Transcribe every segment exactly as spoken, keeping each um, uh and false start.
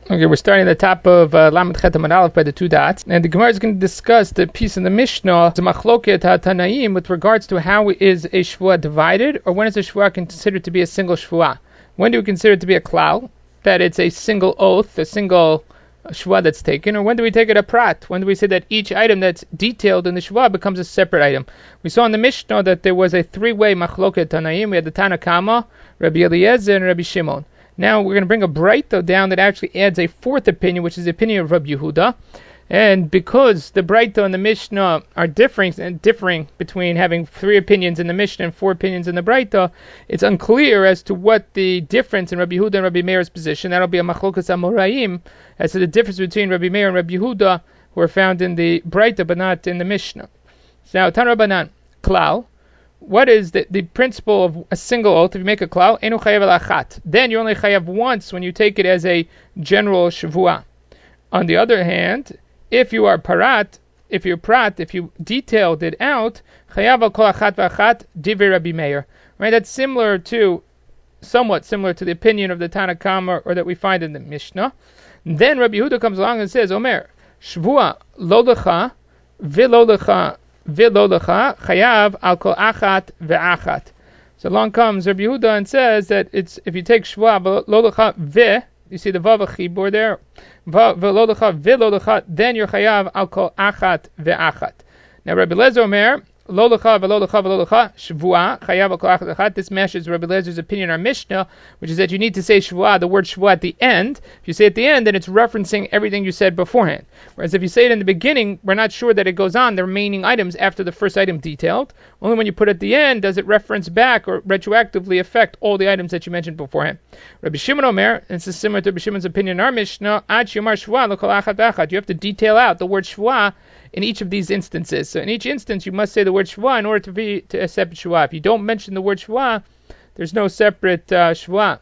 Okay, we're starting at the top of uh, Lamed Chet Amud Aleph by the two dots, and the Gemara is going to discuss the piece in the Mishnah, the Machloket HaTanaim, with regards to how is a Shvuah divided, or when is a Shvuah considered to be a single Shvuah. When do we consider it to be a klal, that it's a single oath, a single Shvuah that's taken, or when do we take it a prat? When do we say that each item that's detailed in the Shvuah becomes a separate item? We saw in the Mishnah that there was a three-way Machloket Tanaim. We had the Tana Kama, Rabbi Eliezer, and Rabbi Shimon. Now we're going to bring a Braita down that actually adds a fourth opinion, which is the opinion of Rabbi Yehuda. And because the Braita and the Mishnah are differing, and differing between having three opinions in the Mishnah and four opinions in the Braita, it's unclear as to what the difference in Rabbi Yehuda and Rabbi Meir's position. That'll be a Machlokas Amoraim, as to the difference between Rabbi Meir and Rabbi Yehuda, who are found in the Braita but not in the Mishnah. So now, Tan Rabbanan, Klal. What is the, the principle of a single oath? If you make a klal, enu chayav el achat. Then you only chayav once when you take it as a general shavua. On the other hand, if you are parat, if you're prat, if you detailed it out, chayav al kol achat v'achat divrei Rabbi Meir. Right? That's similar to, somewhat similar to the opinion of the Tana Kama, or that we find in the Mishnah. Then Rabbi Yehuda comes along and says, Omer, shavua lo lecha v'lo lecha V'lo lecha chayav al kol achat ve'achat. So along comes Rabbi Yehuda and says that it's if you take shvuah v'lo lecha ve, you see the vav chibur there, v'lo lecha v'lo lecha, then you're chayav al kol achat ve'achat. Now Rabbi Eliezer Omer, lo lecha v'lo lecha v'lo lecha shvuah chayav al kol achat ve'achat. This matches Rabbi Eliezer opinion in our Mishnah, which is that you need to say shvuah, the word shvuah at the end. If you say it at the end, then it's referencing everything you said beforehand. Whereas if you say it in the beginning, we're not sure that it goes on the remaining items after the first item detailed. Only when you put it at the end does it reference back or retroactively affect all the items that you mentioned beforehand. Rabbi Shimon Omer, and this is similar to Rabbi Shimon's opinion in our Mishnah, ad shemar shvuah lo kol achat ve'achat. You have to detail out the word shvuah in each of these instances. So in each instance, you must say the word shvuah in order to be to a separate shvuah. If you don't mention the word shvuah, there's no separate uh, shvuah.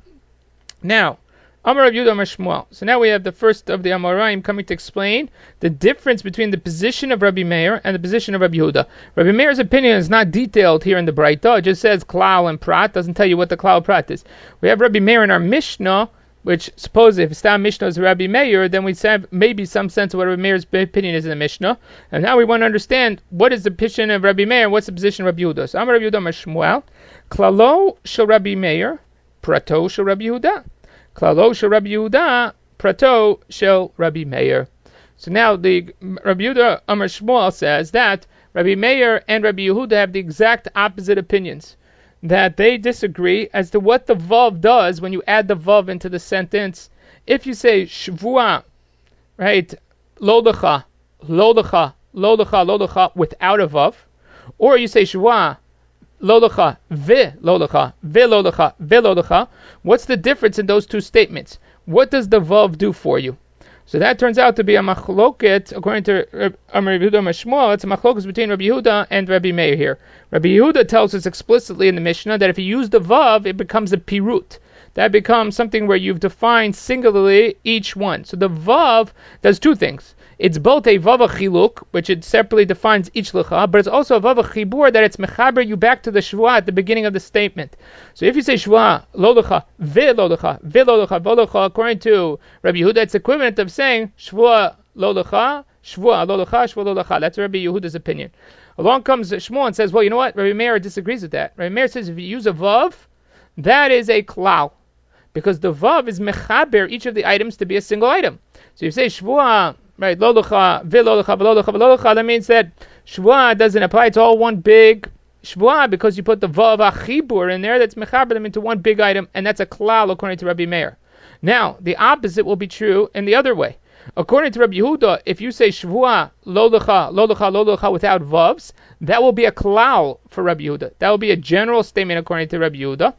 Now, Amar Rav Yehuda Amar Shmuel. So now we have the first of the Amoraim coming to explain the difference between the position of Rabbi Meir and the position of Rabbi Yehuda. Rabbi Meir's opinion is not detailed here in the Braita. It just says klal and prat. Doesn't tell you what the klal and prat is. We have Rabbi Meir in our Mishnah, which suppose if Stam Mishnah is Rabbi Meir, then we have maybe some sense of what Rabbi Meir's opinion is in the Mishnah. And now we want to understand what is the position of Rabbi Meir and what's the position of Rabbi Yehuda. So Amar Rav Yehuda Amar Shmuel, klalo shel Rabbi Meir, prato shel Rabbi Yehuda. Klalo shel Rabbi Yehuda, prato shel Rabbi Meir. So now the Rabbi Yehuda Amar Shmuel says that Rabbi Meir and Rabbi Yehuda have the exact opposite opinions. That they disagree as to what the vav does when you add the vav into the sentence. If you say shvuah, right, lo lecha, lo lecha, lo lecha, lo lecha, without a vav, or you say shvuah, lo lecha, ve lo lecha, ve lo lecha, ve lo lecha, what's the difference in those two statements? What does the vav do for you? So that turns out to be a machloket, according to Amar Rabbi Yehuda Amar Shmuel, it's a machloket between Rabbi Yehuda and Rabbi Meir here. Rabbi Yehuda tells us explicitly in the Mishnah that if you use the vav, it becomes a pirut. That becomes something where you've defined singularly each one. So the vav does two things. It's both a vav chiluk, which it separately defines each lecha, but it's also a vav chibur that it's mechaber you back to the shvuah at the beginning of the statement. So if you say shvuah lo lecha, ve lo lecha, ve lo lecha, vo lecha, according to Rabbi Yehuda, it's equivalent of saying shvuah lo lecha, shvuah lo lecha, shvuah lo lecha. That's Rabbi Yehuda's opinion. Along comes Shmuel and says, well, you know what? Rabbi Meir disagrees with that. Rabbi Meir says if you use a vav, that is a klal. Because the vav is mechaber each of the items to be a single item. So you say shvuah, right, lo lecha, ve lo lecha, lo lecha, lo lecha, that means that shvuah doesn't apply. It's all one big shvuah because you put the vav achibur in there that's mechaber them into one big item, and that's a klal according to Rabbi Meir. Now, the opposite will be true in the other way. According to Rabbi Yehuda, if you say shvuah, lo lecha, lo lecha, lo lecha without vavs, that will be a klal for Rabbi Yehuda. That will be a general statement according to Rabbi Yehuda.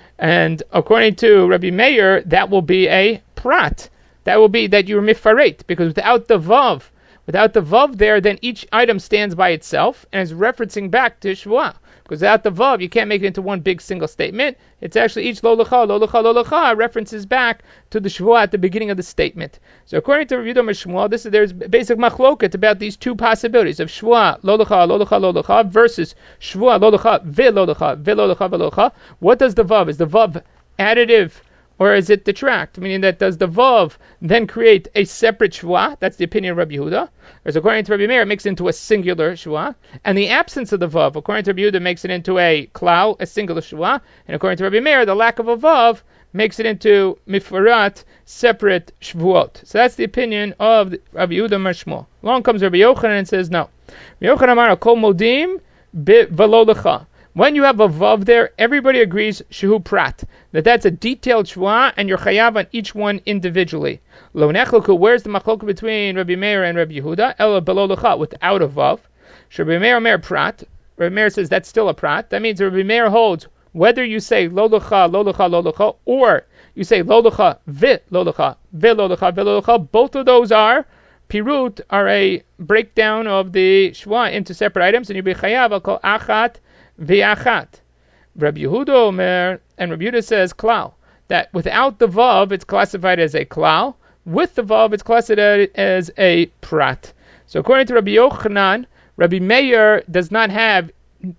And according to Rabbi Meir, that will be a prat. That will be that you're mifaret, because without the vav, without the vav there, then each item stands by itself and is referencing back to shvuah. Because without the vav, you can't make it into one big single statement. It's actually each lo lecha, lo lecha, lo lecha references back to the shvuah at the beginning of the statement. So according to Rav Yehuda Amar Shmuel, this is there's basic machloket about these two possibilities of shvuah lo lecha, lo lecha, lo lecha versus shvuah lo lecha, ve lo lecha, ve lo lecha, ve lo lecha. What does the vav? Is the vav additive or is it detract? Meaning that does the vav then create a separate shvuah? That's the opinion of Rabbi Yehuda. Whereas according to Rabbi Meir, it makes it into a singular shvuah. And the absence of the vav, according to Rabbi Yehuda, makes it into a klal, a singular shvuah. And according to Rabbi Meir, the lack of a vav makes it into mifarat, separate shvuot. So that's the opinion of Rabbi Yehuda Mar Shmuel. Along comes Rabbi Yochanan and says no. Rabbi Yochanan Amar kol modim v'lo lecha. When you have a vav there, everybody agrees shehu prat, that that's a detailed shvuah and you're chayav on each one individually. Lo nechluku, where's the machlok between Rabbi Meir and Rabbi Yehuda? Ela b'lo lecha, without a vav. Rabbi Meir Meir prat. Rabbi Meir says that's still a prat. That means Rabbi Meir holds whether you say lo lecha, lo lecha, lo lecha, or you say lo lecha, vi lo lecha, vi lo lecha, vi lo lecha, both of those are pirut, are a breakdown of the shvuah into separate items, and you be chayav al kol achat v'achat. Rabbi Yehuda Omer, and Rabbi Yehuda says klal, that without the vav it's classified as a klal, with the vav it's classified as a prat. So according to Rabbi Yochanan, Rabbi Meir does not have,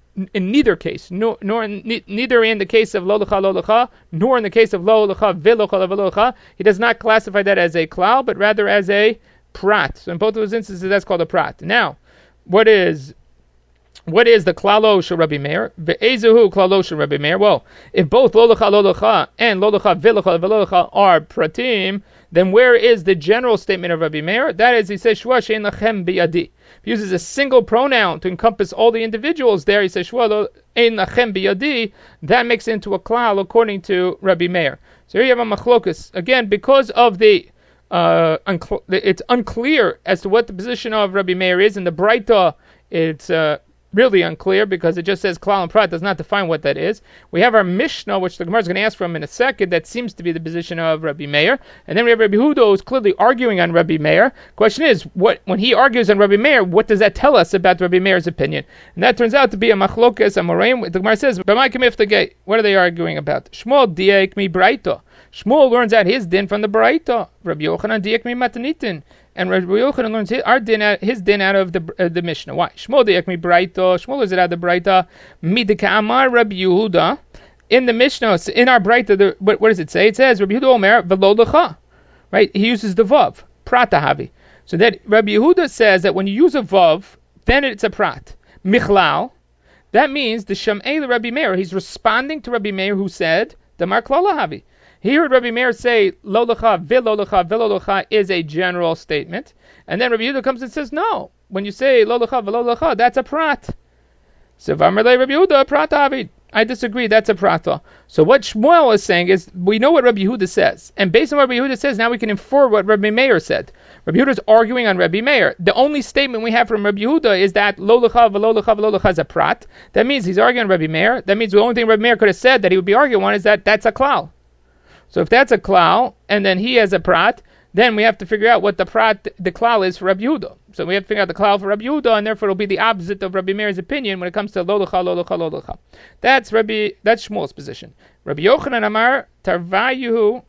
in neither case, nor, nor in, ne, neither in the case of lo lecha lo lecha, nor in the case of lo lecha vi lecha lo lecha, he does not classify that as a klal, but rather as a prat. So in both of those instances, that's called a prat. Now, what is what is the klalo shel Rabbi Meir? Ve'ezehu klalo shel Rabbi Meir. Well, if both lo lecha lo lecha and lo lecha vi lecha lo lecha are pratim, then where is the general statement of Rabbi Meir? That is, he says shua she'en lachem biyadi. He uses a single pronoun to encompass all the individuals there. He says shua ein lachem biyadi. That makes it into a klal according to Rabbi Meir. So here you have a machlokus again because of the uh, uncl- it's unclear as to what the position of Rabbi Meir is in the Braita. It's uh, really unclear because it just says klal and prat, does not define what that is. We have our Mishnah, which the Gemara is going to ask from in a second, that seems to be the position of Rabbi Meir. And then we have Rabbi Yehuda, who's clearly arguing on Rabbi Meir. Question is, what when he argues on Rabbi Meir, what does that tell us about Rabbi Meir's opinion? And that turns out to be a machlokas amoraim. The Gemara says, what are they arguing about? Shmuel diek mi braito. Shmuel learns out his din from the Braita. Rabbi Yochanan diek mi matanitin. And Rabbi Yochanan learns his, our din out, his din out of the uh, the Mishnah. Why? Shmuel diek mi Braita. Shmuel is it out of the Braita. Midika amar Rabbi Yehuda. In the Mishnah, in our Braita, the, what, what does it say? It says Rabbi Yehuda Omer v'lo lecha. Right? He uses the vav. Pratahavi. So that Rabbi Yehuda says that when you use a vav, then it's a prat. Michlal. That means the Sham'ei Rabbi Meir. He's responding to Rabbi Meir who said the Mar Klalahavi. He heard Rabbi Meir say, lo lecha, vi lo lecha, vi lo lecha is a general statement. And then Rabbi Yehuda comes and says, no, when you say lo lecha, vi lo lecha, that's a prat. So V'amar Rabbi Yehuda, prat avi. I disagree, that's a prata. So what Shmuel is saying is, we know what Rabbi Yehuda says. And based on what Rabbi Yehuda says, now we can infer what Rabbi Meir said. Rabbi Yehuda is arguing on Rabbi Meir. The only statement we have from Rabbi Yehuda is that lo lecha, vi lo lecha, vi lo lecha is a prat. That means he's arguing on Rabbi Meir. That means the only thing Rabbi Meir could have said that he would be arguing on is that that's a klal. So if that's a klal, and then he has a prat, then we have to figure out what the prat, the klal is for Rabbi Yehuda. So we have to figure out the klal for Rabbi Yehuda, and therefore it will be the opposite of Rabbi Meir's opinion when it comes to lo lecha, lo lecha, lo lecha. That's Rabbi, that's Shmuel's position. Rabbi Yochanan Amar Tarvayu,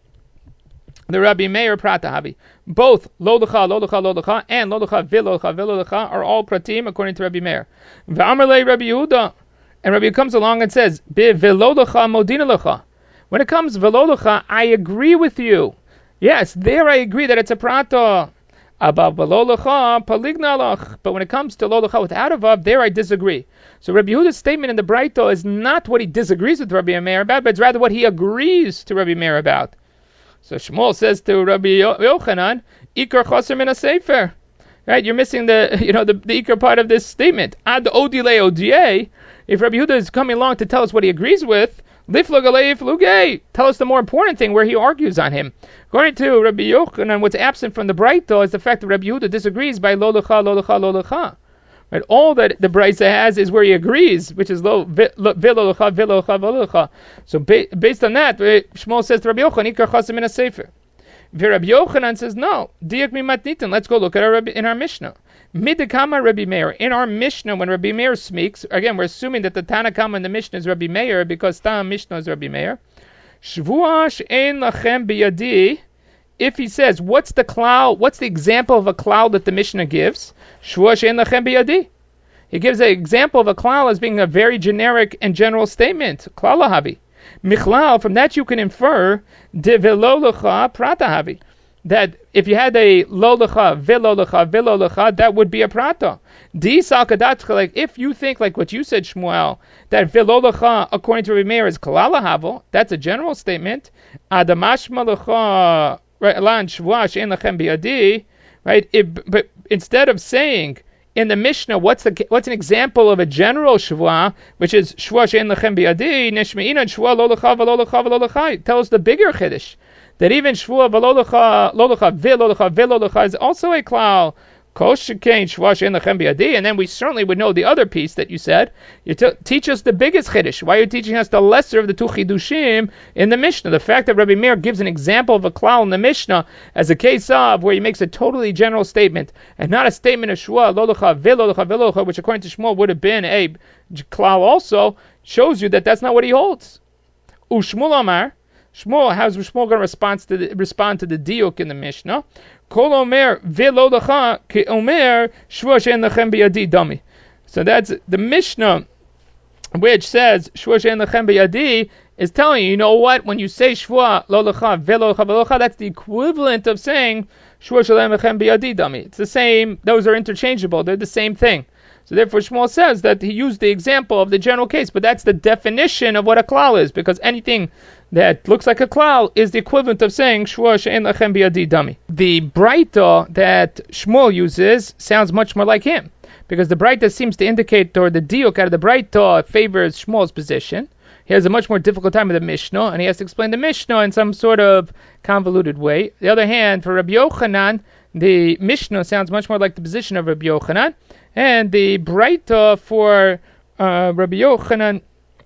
the Rabbi Meir pratahavi. Both lo lecha, lo lecha, lo lecha, and lo lecha, vi lo lecha, vi lo lecha are all pratim according to Rabbi Meir. V'amar lei Rabbi Yehuda, and Rabbi comes along and says, bi v'lo lecha modina lecha. When it comes v'lo lecha, I agree with you. Yes, there I agree that it's a prata. About v'lo lecha paligna lach. But when it comes to lo lecha without a vav, there I disagree. So Rabbi Yehuda's statement in the Braita is not what he disagrees with Rabbi Meir about, but it's rather what he agrees to Rabbi Meir about. So Shmuel says to Rabbi Yochanan, Ikar chaser min ha-sefer. Right, you're missing the you know the, the Ikar part of this statement. Ad odile oda. If Rabbi Yehuda is coming along to tell us what he agrees with, tell us the more important thing where he argues on him. According to Rabbi Yochanan, what's absent from the Braita is the fact that Rabbi Yehuda disagrees by lo lecha, lo lecha, lo lecha. Right? All that the Braita has is where he agrees, which is lo vi lo lecha, vi lo lecha, lo lecha. So ba- based on that, Shmuel says to Rabbi Yochanan, Ikar chasim min ha-sefer. Rabbi Yochanan says, no, diak mi matnitin. Let's go look at our in our Mishnah. Midikama Rabbi Meir. In our Mishnah, when Rabbi Meir speaks, again, we're assuming that the Tanakama in the Mishnah is Rabbi Meir because Tam Mishnah is Rabbi Meir. Shvua she'en lachem biyadi. If he says, what's the klal, what's the example of a klal that the Mishnah gives? Shvua she'en lachem biyadi. He gives an example of a klal as being a very generic and general statement. Klal lahavi. Michlal, from that you can infer de velolacha pratahavi, that if you had a lolacha, velolacha, velolacha, that would be a prata. Di salkadatzcha, like if you think like what you said, Shmuel, that velolacha according to Rabbi Meir is kalalahavel, that's a general statement. Adamash malacha lan shvuah she'en lachem biadi, right? But instead of saying in the Mishnah, what's the what's an example of a general shvuah, which is shvuah she'en lachem biadi, nishmeina shvuah lolacha velolacha velolacha. Tell us the bigger chiddush, that even shvuah velolacha lolacha velolacha velolacha is also a klal. And then we certainly would know the other piece that you said. You t- teach us the biggest chiddush. Why are you teaching us the lesser of the two chidushim in the Mishnah? The fact that Rabbi Meir gives an example of a klal in the Mishnah as a case of where he makes a totally general statement and not a statement of shua lolocha velolocha velolocha, which according to Shmuel would have been a klal also, shows you that that's not what he holds. Ushmul Amar. Shmuel, how's Shmuel going to respond to the, respond to the diuk in the Mishnah? Kol omer velolacha ke omer shvuah she'en lachem biyadi dami. So that's the Mishnah, which says shvuah she'en lachem biyadi, is telling you, you know what? When you say shvuah lolacha velolacha velolacha, that's the equivalent of saying shvuah she'en lachem biyadi dami. It's the same. Those are interchangeable. They're the same thing. So therefore, Shmuel says that he used the example of the general case, but that's the definition of what a klal is, because anything that looks like a klal is the equivalent of saying shvuah she'en lachem biyadi dami. The Braita that Shmuel uses sounds much more like him, because the Braita seems to indicate, or the diuk out of the Braita favors Shmuel's position. He has a much more difficult time with the Mishnah, and he has to explain the Mishnah in some sort of convoluted way. On the other hand, for Rabbi Yochanan, the Mishnah sounds much more like the position of Rabbi Yochanan, and the Braita for uh, Rabbi Yochanan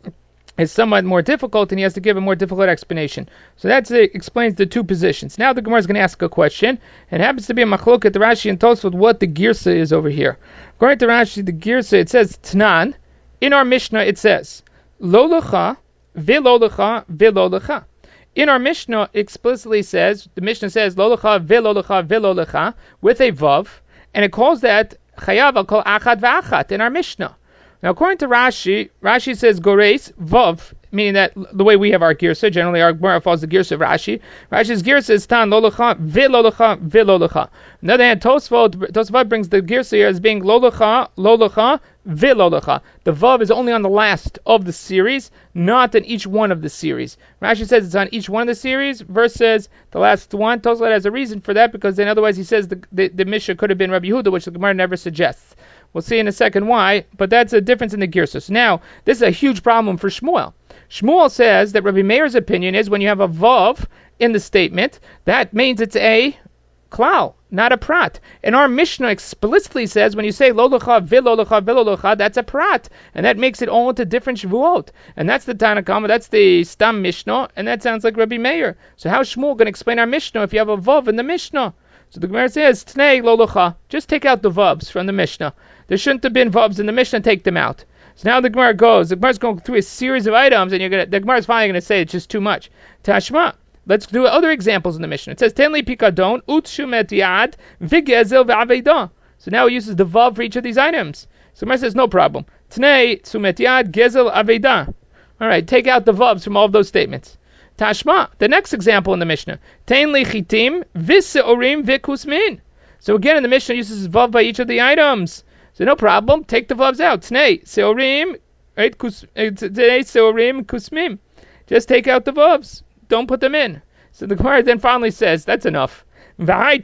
is somewhat more difficult, and he has to give a more difficult explanation. So that explains the two positions. Now the Gemara is going to ask a question, and it happens to be a machloket, the Rashi and Tosfot, what the girsa is over here. According to Rashi, the girsa, it says Tnan. In our Mishnah, it says Lolacha, Vilolacha, Vilolacha. In our Mishnah, it explicitly says, the Mishnah says Lolacha, Vilolacha, Vilolacha, with a vav, and it calls that Chayav al kol achad v'achat in our Mishnah. Now, according to Rashi, Rashi says Goreis Vav, meaning that the way we have our girsa, generally our Gemara follows the girsa of Rashi. Rashi's girsa is Tan Lolacha, Vilolacha, Vilolacha. On the other hand, Tosfot, Tosfot brings the girsa here as being Lolacha, Lolacha, Vilolacha. The Vav is only on the last of the series, not in each one of the series. Rashi says it's on each one of the series versus the last one. Tosfot has a reason for that, because then otherwise he says the, the, the Mishnah could have been Rabbi Yehuda, which the Gemara never suggests. We'll see in a second why, but that's a difference in the girsa. Now, this is a huge problem for Shmuel. Shmuel says that Rabbi Meir's opinion is when you have a vav in the statement, that means it's a klal, not a prat. And our Mishnah explicitly says when you say lolacha, vilolacha, vilolacha, that's a prat, and that makes it all into different shvuot. And that's the Tanakama, that's the Stam Mishnah, and that sounds like Rabbi Meir. So how's Shmuel going to explain our Mishnah if you have a vav in the Mishnah? So the Gemara says, Tnei lolacha, just take out the vavs from the Mishnah. There shouldn't have been vavs in the Mishnah, take them out. So now the Gemara goes, the Gemara is going through a series of items, and you're gonna, the Gemara is finally going to say it's just too much. Tashma, let's do other examples in the Mishnah. It says, Tenli pikadon, utshumet yad, vigezel ve'aveidah. So now he uses the vav for each of these items. So the Gemara says, no problem. Tnei, tsumet yad, gezel, aveidah. All right, take out the vavs from all of those statements. Tashma, the next example in the Mishnah, Tenli chitim, viseorim, vikusmin. So again, in the Mishnah, uses vav by each of the items. So no problem, take the vavs out. Tnei, seorim, right? Tnei, seorim, kusmim. Just take out the vavs. Don't put them in. So the Gemara then finally says, that's enough. This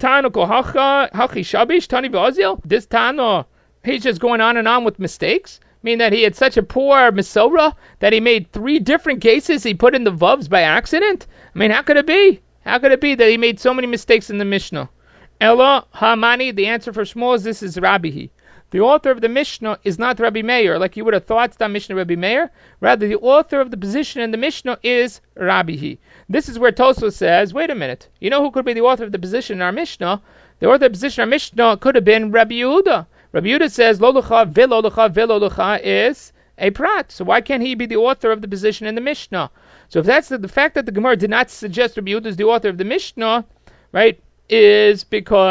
Tano, he's just going on and on with mistakes. Meaning that he had such a poor Mesorah that he made three different cases he put in the vavs by accident. I mean, how could it be? How could it be that he made so many mistakes in the Mishnah? Ella Hamani, the answer for Shmuel is this is Rabbihi. The author of the Mishnah is not Rabbi Meir, like you would have thought it's not Mishnah Rabbi Meir. Rather, the author of the position in the Mishnah is Rabbihi. This is where Tosfos says, wait a minute, you know who could be the author of the position in our Mishnah? The author of the position in our Mishnah could have been Rabbi Yehuda. Rabbi Yehuda says, Lolocha, Vilolocha, Vilolocha is a prat. So why can't he be the author of the position in the Mishnah? So if that's the, the fact that the Gemara did not suggest Rabbi Yehuda is the author of the Mishnah, right, is because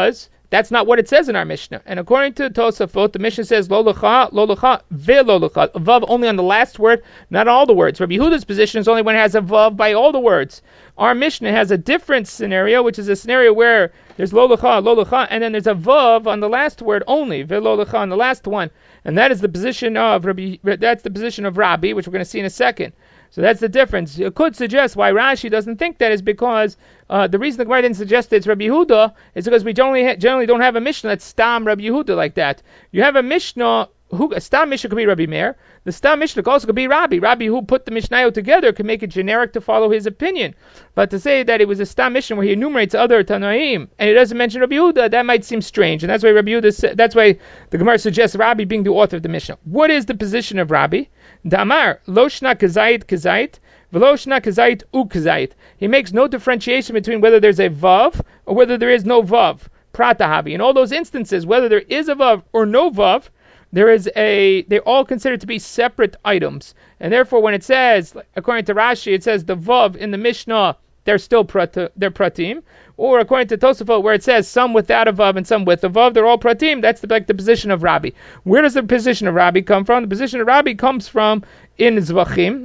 That's not what it says in our Mishnah. And according to Tosafot, the Mishnah says lo lecha, lo lecha, ve lo lecha. Vav only on the last word, not all the words. Rabbi Yehuda's position is only when it has a vav by all the words. Our Mishnah has a different scenario, which is a scenario where there's lo lecha, lo lecha, and then there's a vav on the last word only, ve lo lecha on the last one. And that is the position of Rabbi. That's the position of Rabbi, which we're going to see in a second. So that's the difference. It could suggest why Rashi doesn't think that is because uh, the reason the Gemara didn't suggest it's Rabbi Yehuda is because we generally ha- generally don't have a Mishnah that's Stam Rabbi Yehuda like that. You have a Mishnah, who, a Stam Mishnah could be Rabbi Meir. The Stam Mishnah also could be Rabbi. Rabbi who put the Mishnayot together could make it generic to follow his opinion. But to say that it was a Stam Mishnah where he enumerates other Tanaim and he doesn't mention Rabbi Yehuda, that might seem strange. And that's why Rabbi Yehuda, that's why the Gemara suggests Rabbi being the author of the Mishnah. What is the position of Rabbi? Damar, lo shna kazait kazait, v'lo shna kazait u kazait. He makes no differentiation between whether there's a vav or whether there is no vav. Pratahabi. In all those instances, whether there is a vav or no vav, there is a, they're all considered to be separate items. And therefore, when it says, according to Rashi, it says the vav in the Mishnah, they're still prata, they're pratim. Or according to Tosafot, where it says some without a vav and some with a vav, they're all pratim. That's the, like the position of Rabbi. Where does the position of Rabbi come from? The position of Rabbi comes from in Zvachim.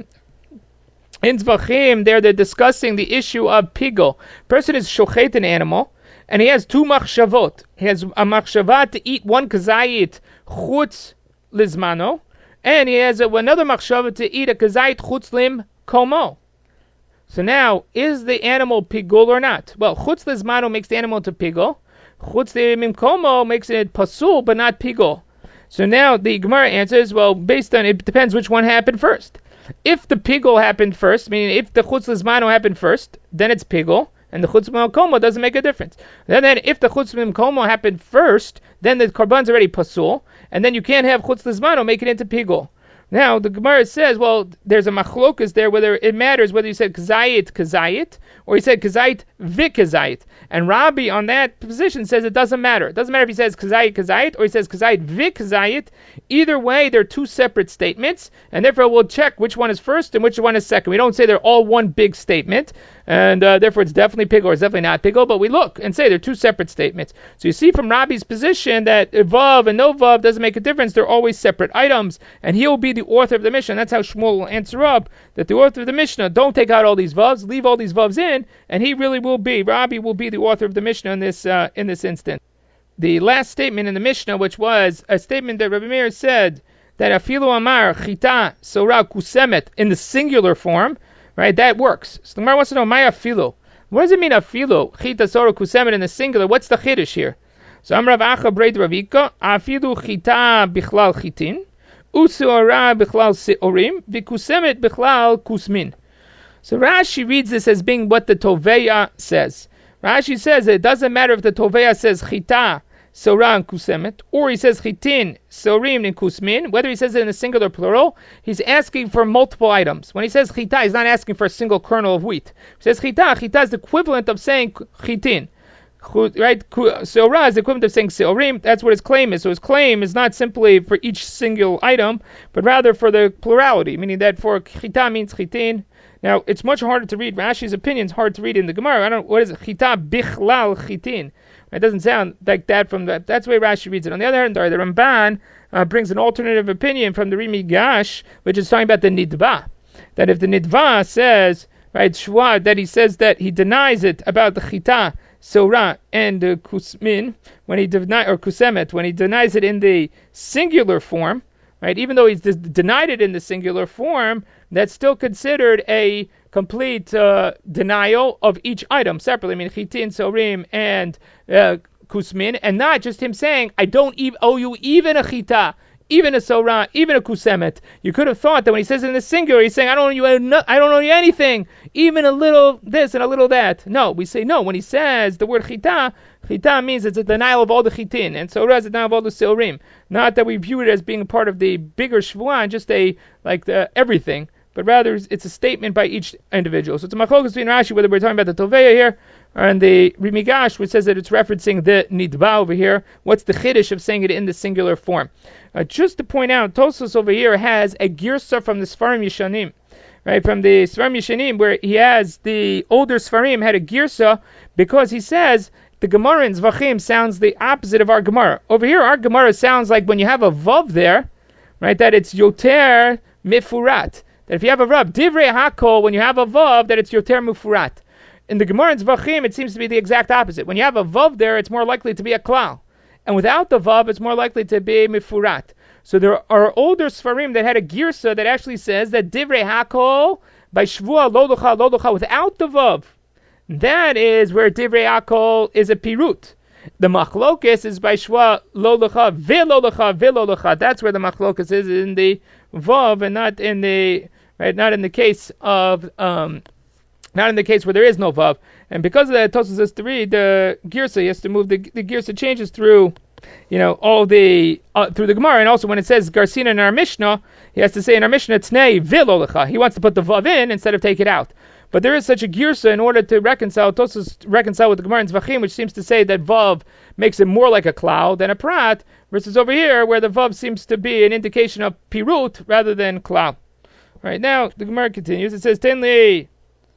In Zvachim, there they're discussing the issue of pigel. Person is shochet an animal, and he has two machshavot. He has a machshavah to eat one kazayit chutz lizmano, and he has a, another machshavah to eat a kazayit chutz lim komo. So now, is the animal pigul or not? Well, chutz lizmano makes the animal to pigul. Chutz lim komo makes it pasul, but not pigul. So now the Gemara answers, well, based on, it depends which one happened first. If the pigul happened first, meaning if the chutz lizmano happened first, then it's pigul, and the chutz lim komo doesn't make a difference. Then, then if the chutz lim komo happened first, then the karban's already pasul, and then you can't have chutz lizmano make it into pigul. Now, the Gemara says, well, there's a machlokas there, whether it matters whether you said kazayit, kazayit, or he said kazayit, vikazayit. And Rabbi on that position says it doesn't matter. It doesn't matter if he says kazayit, kazayit, or he says kazayit, vikazayit. Either way, they're two separate statements, and therefore we'll check which one is first and which one is second. We don't say they're all one big statement, and uh, therefore it's definitely pigul or it's definitely not pigul, but we look and say they're two separate statements. So you see from Rabbi's position that vav and no vav doesn't make a difference. They're always separate items, and he will be the author of the Mishnah. That's how Shmuel will answer up, that the author of the Mishnah, don't take out all these vavs, leave all these vavs in, and he really will be, Rabbi will be the author of the Mishnah in this uh, in this instance. The last statement in the Mishnah, which was a statement that Rabbi Meir said, that afilu amar chita sora kusemet in the singular form, right, that works. So the Gemara wants to know, maya afilu. What does it mean afilu? Chita sora kusemet in the singular. What's the chiddush here? So Amrav Acha Breid Ravika, afilu chita bichlal chitin, usuara bichlal seorim, vikusemet bichlal kusmin. So Rashi reads this as being what the Toveya says. Rashi says it doesn't matter if the Toveya says chita, Sora and Kusemet, or he says Chitin, Sorim and Kusmin, whether he says it in a singular plural, he's asking for multiple items. When he says Chita, he's not asking for a single kernel of wheat. He says Chita, Chita is the equivalent of saying Chitin. Right? Sora is the equivalent of saying Seorim. That's what his claim is. So his claim is not simply for each single item, but rather for the plurality, meaning that for Chita means Chitin. Now, it's much harder to read. Rashi's opinion is hard to read in the Gemara. I don't know, what is it? Chita bichlal chitin. It doesn't sound like that from that. That's the way Rashi reads it. On the other hand, the Ramban uh, brings an alternative opinion from the Rimi Gash, which is talking about the Nidva. That if the Nidva says, right, Shua, that he says that he denies it about the Chita, Sora, and uh, Kusmin, when he denies, or Kusemet, when he denies it in the singular form, right, even though he's de- denied it in the singular form, that's still considered a complete uh, denial of each item separately. I mean, Chitin, Sorim, and uh, Kusmin, and not just him saying, I don't e- owe you even a Chita, even a Sorah, even a Kusemet. You could have thought that when he says it in the singular, he's saying, I don't owe you, no- I don't owe you anything, even a little this and a little that. No, we say no. When he says the word Chita, Chita means it's a denial of all the Chitin, and Sorah is a denial of all the Sorim. Not that we view it as being part of the bigger Shvuah, and just a, like, the, everything, but rather it's a statement by each individual. So it's a machlokas between Rashi, whether we're talking about the Toveya here, or in the Rimigash, which says that it's referencing the Nidba over here. What's the chiddush of saying it in the singular form? Uh, just to point out, Tosfos over here has a girsa from the Sfarim Yishanim, right? From the Sfarim Yishanim, where he has the older Sfarim had a girsa, because he says, the Gemara in Zvachim sounds the opposite of our Gemara. Over here, our Gemara sounds like when you have a vav there, right, that it's yoter mifurat. That if you have a vav, divrei hakol, when you have a vav, that it's yoter mifurat. In the Gemara in Zvachim, it seems to be the exact opposite. When you have a vav there, it's more likely to be a klal. And without the vav, it's more likely to be mifurat. So there are older Sfarim that had a girsa that actually says that divrei hakol by shvua lo lucha lo lucha without the vav. That is where divrei hakol is a pirut. The machlokes is by shvua lo lucha velo lucha velo lucha. That's where the machlokes is in the vav and not in the right, not in the case of um, not in the case where there is no vav. And because of that, Tosfos has to read the girsa. He has to move the the girsa changes through, you know, all the uh, through the Gemara, and also when it says Garsina in our Mishnah, he has to say in our Mishnah Tnei Vilolecha. He wants to put the vav in instead of take it out. But there is such a girsa in order to reconcile Tosfos reconcile with the Gemara in Zvachim, which seems to say that vav makes it more like a klal than a prat, versus over here where the vav seems to be an indication of pirut rather than klal. Right now the Gemara continues. It says Tenli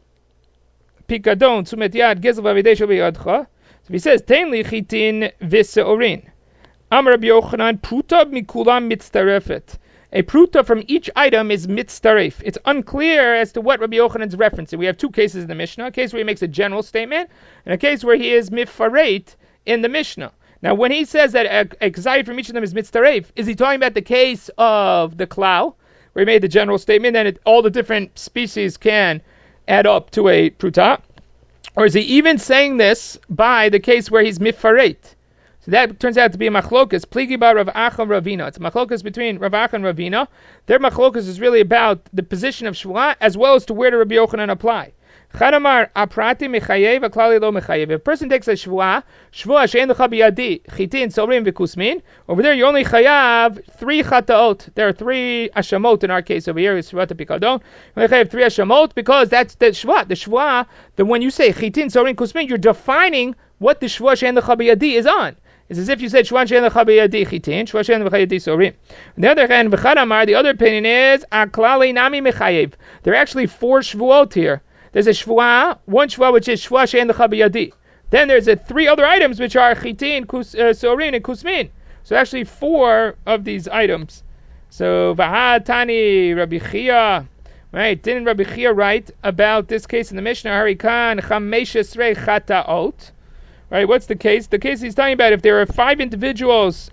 Pikadon Tzumet Yad Gezel Vavidei Shel Biyadcha. So he says Tenli Chitin V'Seorin. Amar Rabbi Yochanan, pruta mikulam mitztarefet. A pruta from each item is mitztaref. It's unclear as to what Rabbi Yochanan's referencing. We have two cases in the Mishnah, a case where he makes a general statement, and a case where he is mifareit in the Mishnah. Now, when he says that a, a kazayit from each of them is mitztaref, is he talking about the case of the klau, where he made the general statement, and it, all the different species can add up to a pruta? Or is he even saying this by the case where he's mifareit? So that turns out to be a machlokas, pligi bar Rav Acha and Ravina. It's a machlokas between Rav Acha and Ravina. Their machlokas is really about the position of shvuah as well as to where to Rabbi Yochanan apply. Chadamar aprati mechayev, aklali lo mechayev. If a person takes a shvuah, shvuah she'en lecha biyadi, chitin, sorim, v'kusmin, over there you only chayav three chataot. There are three ashamot in our case over here, is shvuah pikadon. You only chayav three ashamot because that's the shvuah. The shvuah, the when you say chitin, sorim, kusmin, you're defining what the shvuah she'en lecha biyadi is on. It's as if you said Shwan Shein Lecha B'Yadi Chitin, Shwan Shein Lecha B'Yadi Sorim. On the other hand, V'chad Amar, the other opinion is Aklali Nami Mechayev. There are actually four shvuot here. There's a shvuah, one shvuah which is Shwan Shein Lecha B'Yadi. Then there's a three other items which are Chitin, Kus, uh, Sorin, and Kusmin. So actually four of these items. So V'had Tani Rabbi Chia, right? Didn't Rabbi Chia write about this case in the Mishnah? Harikan Chamesh Esrei Chataot. Right, what's the case? The case he's talking about, if there are five individuals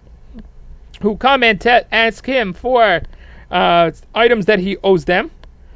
who come and te- ask him for uh, items that he owes them,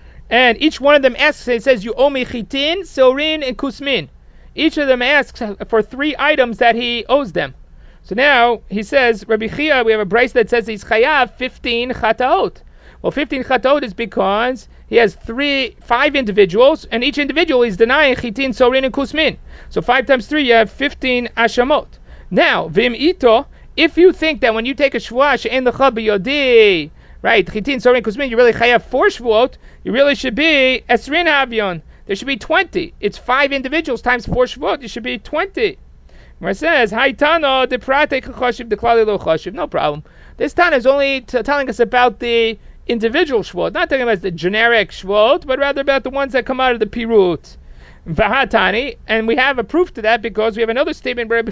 and each one of them asks, it says, you owe me chitin, sorin, and kusmin. Each of them asks for three items that he owes them. So now, he says, Rabbi Chia, we have a brace that says he's chayav fifteen chataot. Well, fifteen chataot is because he has three, five individuals, and each individual is denying chitin, sorin, and kusmin. So five times three, you have fifteen ashamot. Now, vim ito, if you think that when you take a shvuah she'en lecha b'yodi, right, chitin, sorin, kusmin, you really chayav four shvuot, you really should be esrin havion. There should be twenty. It's five individuals times four shvuot. It should be twenty. Where it says, Haitano de prate chashiv de klali lo chashiv. No problem. This Tana is only t- telling us about the individual shvuot, not talking about the generic shvuot, but rather about the ones that come out of the pirut. Vahatani, and we have a proof to that because we have another statement where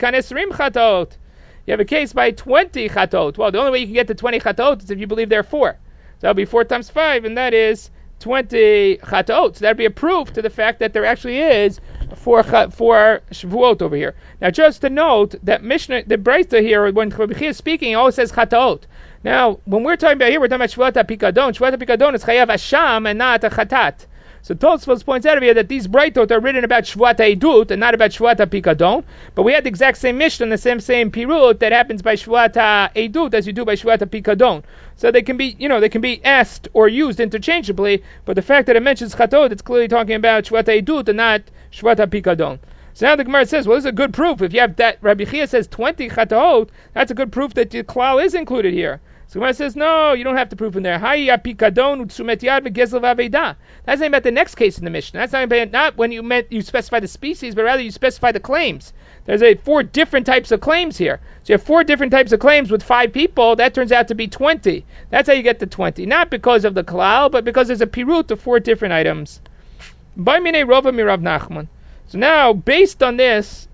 you have a case by twenty chatot. Well, the only way you can get to twenty chatot is if you believe there are four. So that would be four times five, and that is twenty chatot. So that would be a proof to the fact that there actually is four, four shvuot over here. Now, just to note that Mishnah, the Breita here, when Rabbi Chia is speaking, he always says chatot. Now, when we're talking about here, we're talking about shvuat pikadon. Shvuat pikadon is chayav asham and not a chatat. So Tosfos points out here that these Breitot are written about Shvuat HaEdut and not about Shvuat HaPikadon, but we had the exact same Mishnah and the same same Pirut that happens by Shvuat HaEdut as you do by Shvuat HaPikadon. So they can be, you know, they can be asked or used interchangeably, but the fact that it mentions Chatot, it's clearly talking about Shvuat HaEdut and not Shvuat HaPikadon. So now the Gemara says, well, this is a good proof. If you have that, Rabbi Chia says twenty Chatot, that's a good proof that the klal is included here. So Gemara says, no, you don't have to prove in there. That's not about the next case in the Mishnah. That's not about not when you meant you specify the species, but rather you specify the claims. There's a four different types of claims here. So you have four different types of claims with five people. That turns out to be twenty. That's how you get the twenty. Not because of the klal, but because there's a pirut of four different items. By mine rova mirav Nachman. So now, based on this,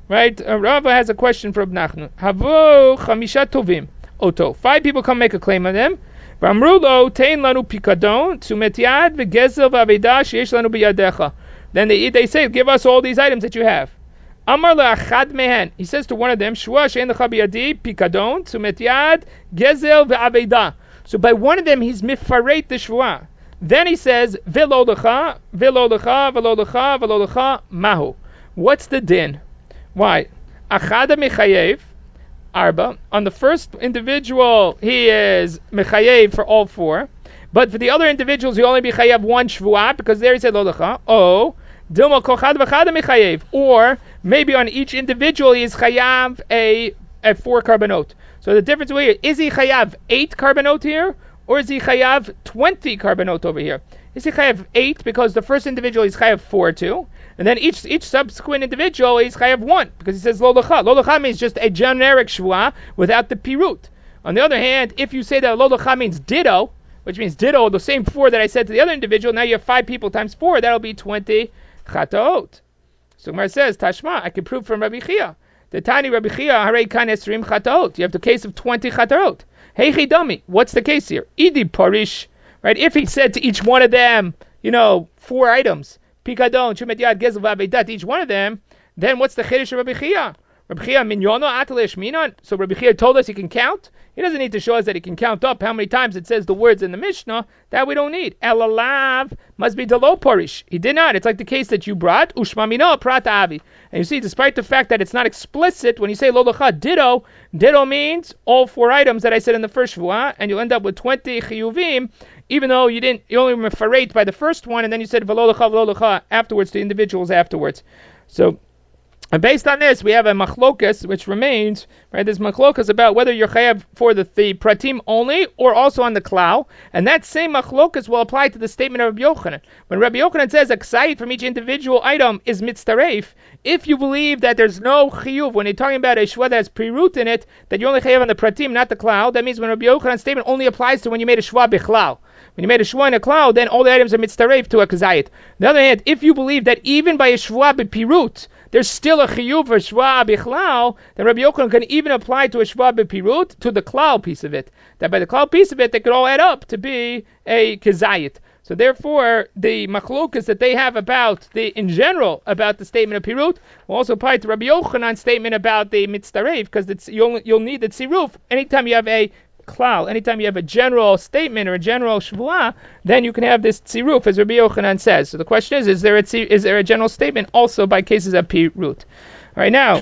Right? Uh, Rava has a question for Reb Nachman. Havo chamisha tovim oto. Five people come make a claim on them. V'amru lo tein lanu pikadon tzumet yad v'gezel v'aveda sheyesh lanu biyadecha. Then they they say, give us all these items that you have. Amar le'achad mehen. He says to one of them, Shua she'en lecha biyadi pikadon tzumet yad gezel v'aveda. So by one of them, he's mifareit the shua. Then he says, V'lo lecha, v'lo lecha, v'lo lecha, v'lo lecha, mahu. What's the din? Why? Achada mechayev, arba. On the first individual, he is mechayev for all four. But for the other individuals, he only mechayev one shvuah, because there he said lo lecha. Oh, dilma kochad v'chada mechayev. Or, maybe on each individual, he is chayav a, a four carbonot. So the difference here, is he chayav eight carbonot here? Or is he chayav twenty carbonot over here? Is he chayav eight because the first individual is chayav four too, and then each each subsequent individual is chayav one because he says lo lecha. Lo lecha means just a generic shvuah without the pirut. On the other hand, if you say that lo lecha means ditto, which means ditto, the same four that I said to the other individual, now you have five people times four, that'll be twenty chataot. So Gemara says, Tashma, I can prove from Rabbi Chia. The tiny Rabbi Chia, harei kan esrim chataot. You have the case of twenty chataot. Hey chidami, what's the case here? Idi parish, right? If he said to each one of them, you know, four items, pikadon, shumet yad, gezel v'avedat, each one of them, then what's the chiddush of Rabbi Chia? Rabbi Chia minyono atalesh minon. So Rabbi Chia told us he can count. He doesn't need to show us that he can count up how many times it says the words in the Mishnah. That we don't need. Elalav must be delo parish. He did not. It's like the case that you brought. Ushma mino prat avi. And you see, despite the fact that it's not explicit, when you say lo lecha ditto, ditto means all four items that I said in the first shvuah, and you'll end up with twenty chiyuvim, even though you didn't, you only referate by the first one, and then you said v'lo lecha v'lo lecha afterwards to individuals afterwards. So. And based on this, we have a machlokas, which remains, right? There's machlokas about whether you're chayav for the, the pratim only, or also on the klal. And that same machlokas will apply to the statement of Rabbi Yochanan. When Rabbi Yochanan says a ksayit from each individual item is mitztaref, if you believe that there's no chiyuv, when you're talking about a shua that has pre-root in it, that you only chayav on the pratim, not the klal, that means when Rabbi Yochanan's statement only applies to when you made a shua bichlal. When you made a shvuah in a cloud, then all the items are mitztaref to a kazayit. On the other hand, if you believe that even by a shvuah b'pirut, there's still a chiyuv for shvuah b'chlal, then Rabbi Yochanan can even apply to a shvuah b'pirut to the klal piece of it. That by the klal piece of it, they could all add up to be a kazayit. So therefore, the machlokas that they have about the, in general, about the statement of pirut, will also apply to Rabbi Yochanan's statement about the mitztaref, because it's, you'll, you'll need the tziruf anytime you have a klal, anytime you have a general statement or a general shvuah, then you can have this tziruf, as Rabbi Yochanan says. So the question is, is there a tzir, is there a general statement also by cases of pirut? All right, now,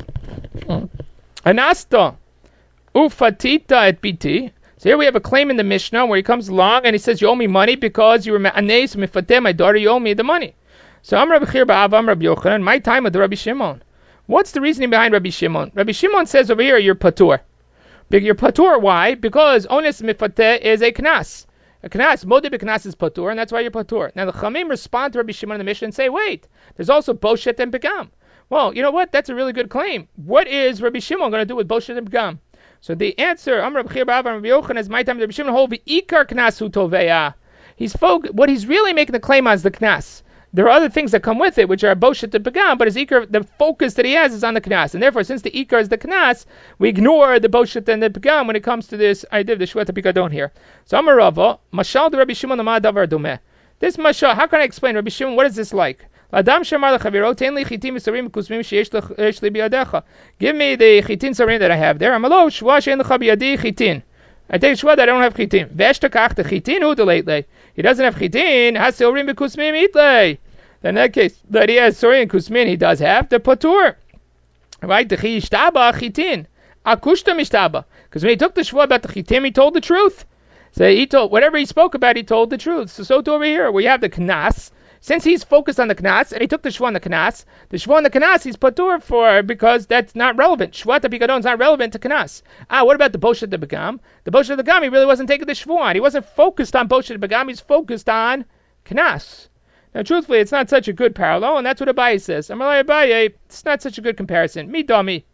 anasta ufatita et biti. So here we have a claim in the Mishnah where he comes along and he says, you owe me money because you were ma'anes mifateh, my daughter, you owe me the money. So I'm Rabbi Chir Ba'av, I'm Rabbi Yochanan, my time with the Rabbi Shimon. What's the reasoning behind Rabbi Shimon? Rabbi Shimon says over here, you're patur. You're patur, why? Because ones mifateh is a knas. A knas, modeh b'knas is patur, and that's why you're patur. Now the Chamim respond to Rabbi Shimon in the Mishnah and say, wait, there's also boshet and pegam. Well, you know what? That's a really good claim. What is Rabbi Shimon going to do with boshet and pegam? So the answer, Am Rabbi Chir Ba'av, Rabbi Yochanan, is my time. Rabbi Shimon hold v'ikar knas hu toveya. He's folk. What he's really making the claim on is the knas. There are other things that come with it, which are boshet and pegam, but his ikar, the focus that he has is on the knas, and therefore, since the ikar is the knas, we ignore the boshet and the pegam when it comes to this idea of the shvuat pikadon here. So Amar Rava, mashal de Rabbi Shimon l'ma davar domeh. This mashal, how can I explain Rabbi Shimon? What is this like? Adam shamar lechaviro tein li chitim misarim kusmim sheyesh li biyadecha. Give me the chitin sarim that I have there. Amalo shua shein lecha biyadi chitin. I take shua that I don't have chitin. Ve'eshtakach the chitin hu deleitle. He doesn't have chitin. Has sorim b'kusmim itlei. Then in that case, that he has sorim and kusmin, he does have the patur. Right? The chishtaba chitin. Akushta mishtaba. Because when he took the shua about the chitim, he told the truth. So he told whatever he spoke about, he told the truth. So so to over here, where you have the knas. Since he's focused on the knas, and he took the shvuah on the knas, the shvuah on the knas he's patur for, because that's not relevant. Shvuah pikadon is not relevant to knas. Ah, what about the boshet the begam? The boshet the begam, he really wasn't taking the shvuah on. He wasn't focused on boshet the begam, he's focused on knas. Now, truthfully, it's not such a good parallel, and that's what Abaye says. Amalai Abaye, it's not such a good comparison. Me dummy.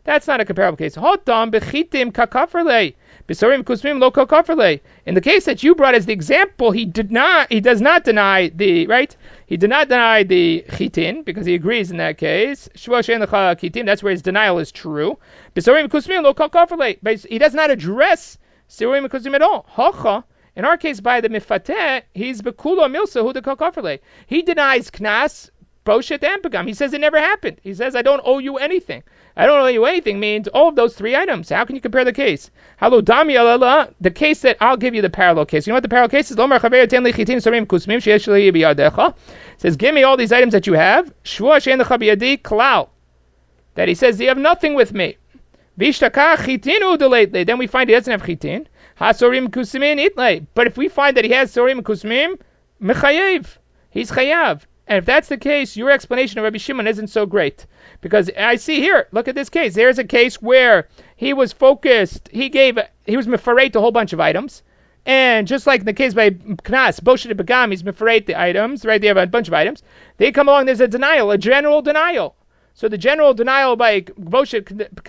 That's not a comparable case. Hotam bechitim kakafrle. Besorim kusmim lo kakafrle. In the case that you brought as the example, he did not, he does not deny the, right? He did not deny the chitin, because he agrees in that case. Shua she'en lecha chitin, that's where his denial is true. Besorim kusmim lo kakafrle. But he does not address sirim kusmim at all. Hacha. In our case, by the mifateh, he's bekulo milsa hu de kakafrle. He denies knas, boshet, and pagam. He says it never happened. He says, I don't owe you anything. I don't owe you anything means all of those three items. How can you compare the case? Hello, dami alala, the case that I'll give you the parallel case. You know what the parallel case is? Lomar chaver ten lichitin sorim kusmim sheyesh li biyadecha. Says, give me all these items that you have. Shua she'en lecha biyadi klal. That he says, you have nothing with me. Vishtaka chitinu delately. Then we find he doesn't have chitin. Ha sorim kusmin itlay. But if we find that he has sorim kusmim, mechayev. He's chayav. And if that's the case, your explanation of Rabbi Shimon isn't so great. Because I see here, look at this case. There's a case where he was focused, he gave, he was mefareit a whole bunch of items. And just like in the case by Knas, Boshet Begam, he's mefareit the items, right? They have a bunch of items. They come along, there's a denial, a general denial. So the general denial by Boshet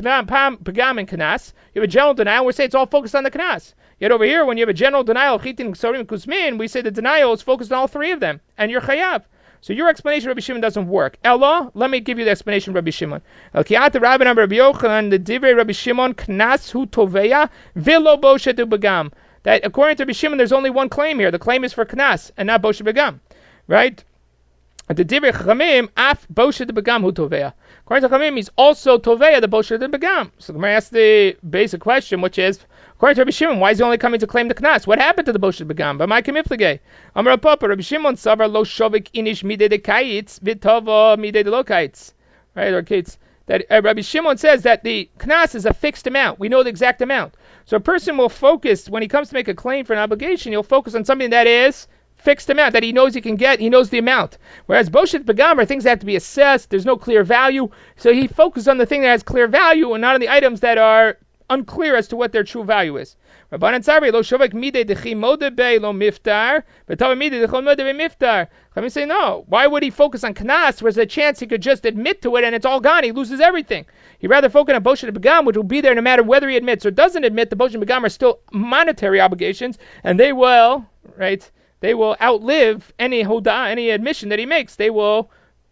Begam and Knas, you have a general denial, we say it's all focused on the Knas. Yet over here, when you have a general denial of Chitin, Ksorim, and Kusmin, we say the denial is focused on all three of them. And you're chayav. So your explanation of Rabbi Shimon doesn't work. Ella, let me give you the explanation of Rabbi Shimon. El ki'at Rabbi Rabbi Yochanan, the divrei Rabbi Shimon, knas hu toveya, velo boshet begam. That according to Rabbi Shimon, there's only one claim here. The claim is for knas and not boshet begam, right? The divrei Chachamim, af boshet begam hu toveya. According to Chachamim, he's also toveya the boshet begam. So I'm going to ask the basic question, which is, according to Rabbi Shimon, why is he only coming to claim the knas? What happened to the boshet begam? But my kemiflige. Amar Papa, Rabbi Shimon savar lo shovik inish midei de kaitz vitova midei de lo kaitz. Right, or kaitz. That uh, Rabbi Shimon says that the knas is a fixed amount. We know the exact amount. So a person will focus, when he comes to make a claim for an obligation, he'll focus on something that is fixed amount, that he knows he can get, he knows the amount. Whereas boshet begam are things that have to be assessed, there's no clear value. So he focuses on the thing that has clear value and not on the items that are unclear as to what their true value is. Rabbanan Tzari lo shovek midei dechi modebe lo miftar, v'tava midei dechol modebe miftar. Let me say no. Why would he focus on knas? Where's a chance he could just admit to it and it's all gone? He loses everything. He'd rather focus on boshet begam, which will be there no matter whether he admits or doesn't admit. The boshet begam are still monetary obligations, and they will, right? They will outlive any hoda, any admission that he makes. They will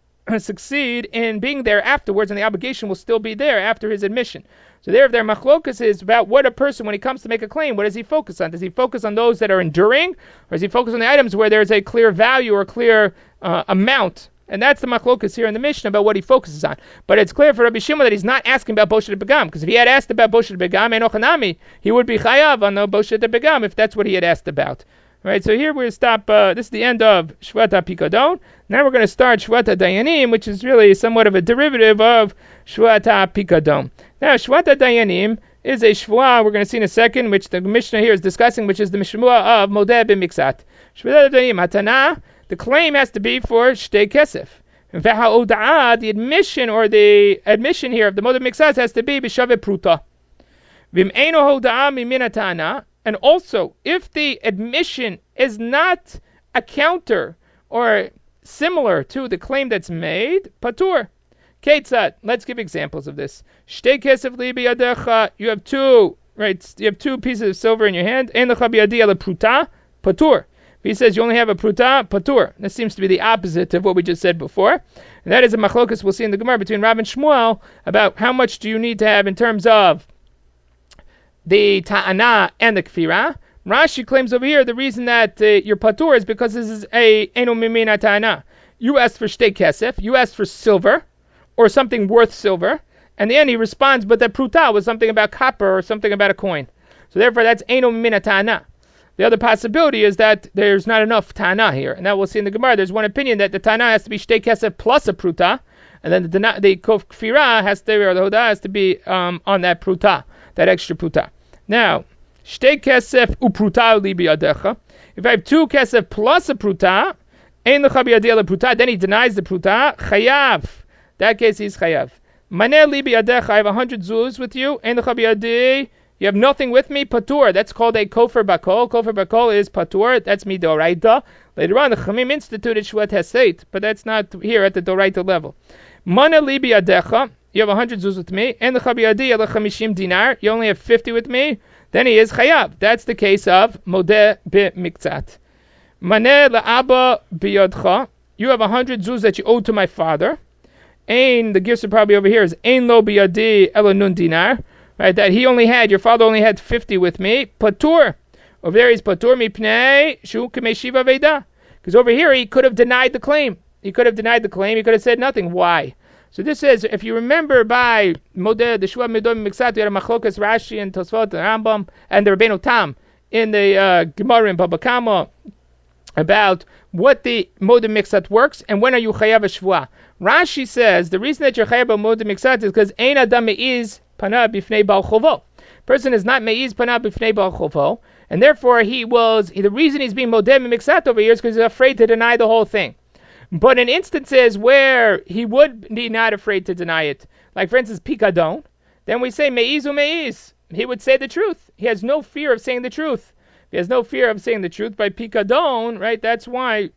succeed in being there afterwards, and the obligation will still be there after his admission. So there, if their machlokas is about what a person, when he comes to make a claim, what does he focus on? Does he focus on those that are enduring, or does he focus on the items where there's a clear value or clear uh, amount? And that's the machlokas here in the Mishnah about what he focuses on. But it's clear for Rabbi Shimon that he's not asking about boshet begam, because if he had asked about boshet begam and ochanami, he would be chayav on the boshet begam if that's what he had asked about. Right, so here we'll stop. Uh, this is the end of Shvata Pikadon. Now we're going to start Shvata Dayanim, which is really somewhat of a derivative of Shvata Pikadon. Now, Shvata Dayanim is a Shvua, we're going to see in a second, which the Mishnah here is discussing, which is the Mishmua of Modeh b'Miksat. Shvata Dayanim, Hatana, the claim has to be for Shtei Kesef. In fact, Ha'oda'ah, the admission or the admission here of the Modeh b'Miksat has to be B'Shaveh Pruta. V'im Eino Hoda'ah Mimin Hatana. And also, if the admission is not a counter or similar to the claim that's made, patur. Ketzat. Let's give examples of this. Shtei kesef li biyadecha. You have two, right? You have two pieces of silver in your hand. Ein lecha biyadi ala pruta, patur. He says you only have a pruta, patur. This seems to be the opposite of what we just said before. And that is a machlokas we'll see in the Gemara between Rav and Shmuel about how much do you need to have in terms of the ta'ana and the kfira. Rashi claims over here the reason that uh, you're patur is because this is a eno mimina ta'ana. You asked for shtei kesef, you asked for silver, or something worth silver, and then he responds, but that pruta was something about copper or something about a coin. So therefore that's eno mimina ta'ana. The other possibility is that there's not enough ta'ana here, and that we'll see in the Gemara. There's one opinion that the ta'ana has to be shtei kesef plus a pruta, and then the, the kfira has to, or the hoda has to be um, on that pruta, that extra pruta. Now, shtei kesef upruta li biyadecha. If I have two kesef plus a pruta, ein lecha biyadi ala pruta, then he denies the pruta, chayav. That case he's chayav. Maneh li biyadecha, I have a hundred zulus with you, ein lecha biyadi, you have nothing with me, patur. That's called a kofer bakol. Kofer bakol is patur. That's midoraita. Later on, the Chamim instituted shvat heseit, but that's not here at the doraita level. Maneh li biyadecha. you have one hundred zuz with me, and lecha biyadi yalech chamishim dinar, you only have fifty with me, then he is chayav. That's the case of modeh b'miktzat. Maneh la'aba biyadcha, you have one hundred zuz that you owe to my father. Ain, the gifts are probably over here, is Ain lo biyadi ela nun dinar, right, that he only had, your father only had fifty with me, patur. Over there he's patur mipnei shu k'meshiva veda. Because over here he could have denied the claim. He could have denied the claim, he could have said nothing. Why? So this says, if you remember by Modeh, the Shua Midom Miksat, you had a Machlokas Rashi and Tosfot and Rambam and the Rabbeinu Tam in the uh, Gemara in Baba Kama about what the Modeh Miksat works and when are you Chayav a Shua. Rashi says the reason that you're Chayav a Modeh Miksat is because Ein Adam Meiz Pana Bifnei Baal Chovo. Person is not Meiz Pana Bifnei Baal Chovo, and therefore he was, the reason he's being Modeh Miksat over here is because he's afraid to deny the whole thing. But in instances where he would be not afraid to deny it, like for instance Pikadon, then we say Meiz u Meiz. He would say the truth. He has no fear of saying the truth. He has no fear of saying the truth by Pikadon, right? That's why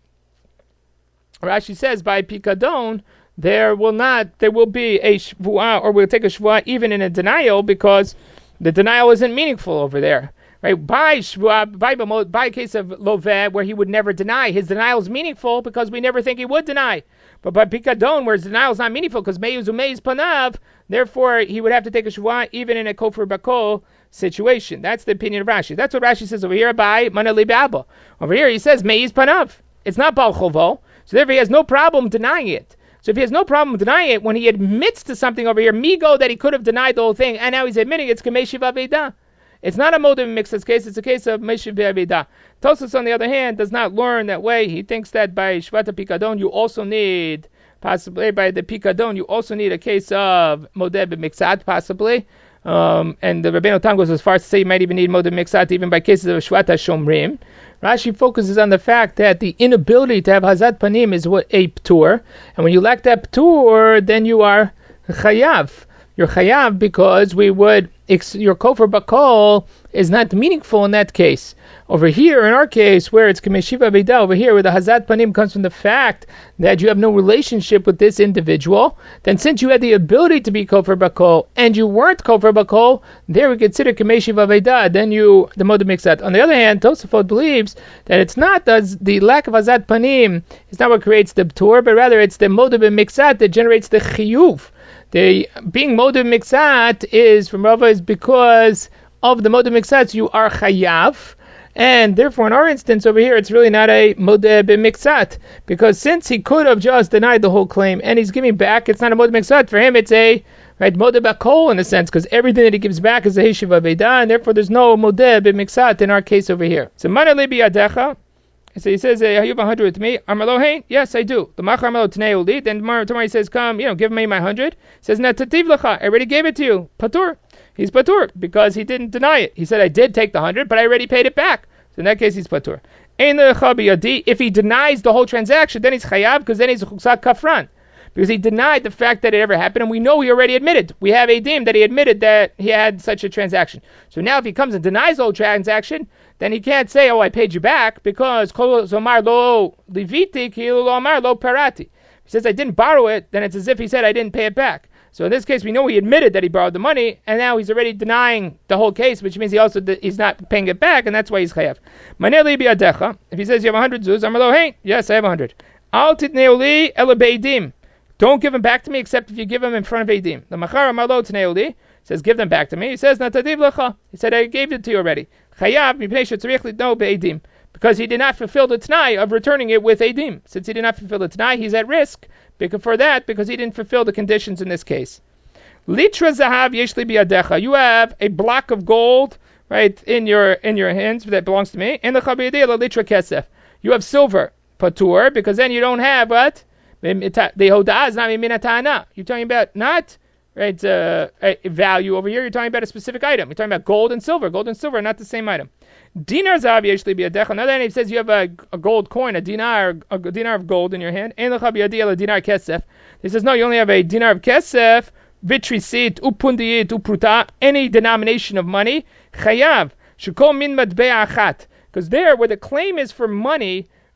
Rashi says by Pikadon there will not, there will be a shvuah, or we'll take a shvuah even in a denial, because the denial isn't meaningful over there, right? By shvuah, by by case of loveh, where he would never deny, his denial is meaningful because we never think he would deny. But by pikadon, where his denial is not meaningful because meiz umeiz panav, therefore he would have to take a shvuah even in a kofar bakol situation. That's the opinion of Rashi. That's what Rashi says over here by manali be'aba. Over here he says meiz panav. It's not bal chovo, so therefore he has no problem denying it. So if he has no problem denying it, when he admits to something over here, migo, that he could have denied the whole thing, and now he's admitting it's kamei shiva veda. It's not a modeh b'miktzat case, it's a case of meshiv v'aveda. Tosfos, on the other hand, does not learn that way. He thinks that by shvata pikadon, you also need, possibly by the pikadon, you also need a case of modeh b'miktzat, possibly. Um, and the Rabbeinu Tam goes as far as to say you might even need modeh b'miktzat even by cases of shvata shomrim. Rashi focuses on the fact that the inability to have hazat panim is what a ptur, and when you lack that ptur, then you are chayav. You're chayav because we would, your kofar bakol is not meaningful in that case. Over here, in our case, where it's kameshiva veda, over here, where the hazat panim comes from the fact that you have no relationship with this individual, then since you had the ability to be kofar bakol and you weren't kofar bakol, there we consider kameshiva veda. Then you, the modeh b'miktzat. On the other hand, Tosafot believes that it's not the, the lack of hazat panim is not what creates the ptur, but rather it's the modeh b'miktzat that generates the chiyuv. The being modeh b'miktzat is from Rava is because of the modeh b'miktzat you are chayav, and therefore in our instance over here it's really not a modeh b'miktzat, because since he could have just denied the whole claim and he's giving back, it's not a modeh b'miktzat. For him it's a right modeh bakol in a sense, because everything that he gives back is a heshiva veda, and therefore there's no modeh b'miktzat in our case over here. So mana li biyadecha. So he says, "Are you have a hundred with me?" Amalo, hey, yes, I do. The machar amalo tnei uli. Then tomorrow he says, "Come, you know, give me my hundred." He says, "Natativ lecha, I already gave it to you." Patur. He's patur because he didn't deny it. He said, "I did take the hundred, but I already paid it back." So in that case, he's patur. Ein lecha biyadi. If he denies the whole transaction, then he's chayav, because then he's chuksak kafran, because he denied the fact that it ever happened, and we know he already admitted. We have a dim that he admitted that he had such a transaction. So now if he comes and denies the whole transaction, then he can't say, "Oh, I paid you back," because kol zomar lo liviti ki lo amar lo parati. He says, "I didn't borrow it," then it's as if he said, "I didn't pay it back." So in this case, we know he admitted that he borrowed the money, and now he's already denying the whole case, which means he also he's not paying it back, and that's why he's chayav. Maneh li biyadecha. If he says you have a hundred zuz, amar lo, hey, yes, I have a hundred. Al titneu li ela beidim. Don't give them back to me except if you give them in front of eidim. The machar amar lo tnei uli says, give them back to me. He says, natadiv lecha. He said, I gave it to you already. Chayav mipnei shetzarich litno be'edim, because he did not fulfill the t'nai of returning it with edim. Since he did not fulfill the t'nai, he's at risk because for that because he didn't fulfill the conditions in this case. Litra zahav yeshli biyadecha. You have a block of gold, right, in your in your hands that belongs to me. And the chabiyadeh litra kesef. You have silver patur, because then you don't have what the hodah is not minatana. You're talking about not right uh, a value over here. You're talking about a specific item. You're talking about gold and silver. Gold and silver are not the same item. Dinar zahav yeshli biyadecha. Now then he says you have a, a gold coin, a dinar, a dinar of gold in your hand. And the chabiyadeh dinar kesef. He says no, you only have a dinar of kesef. Vitrisit, upundiyit, upruta, any denomination of money, chayav, shekol min matbea achat. Because there, where the claim is for money,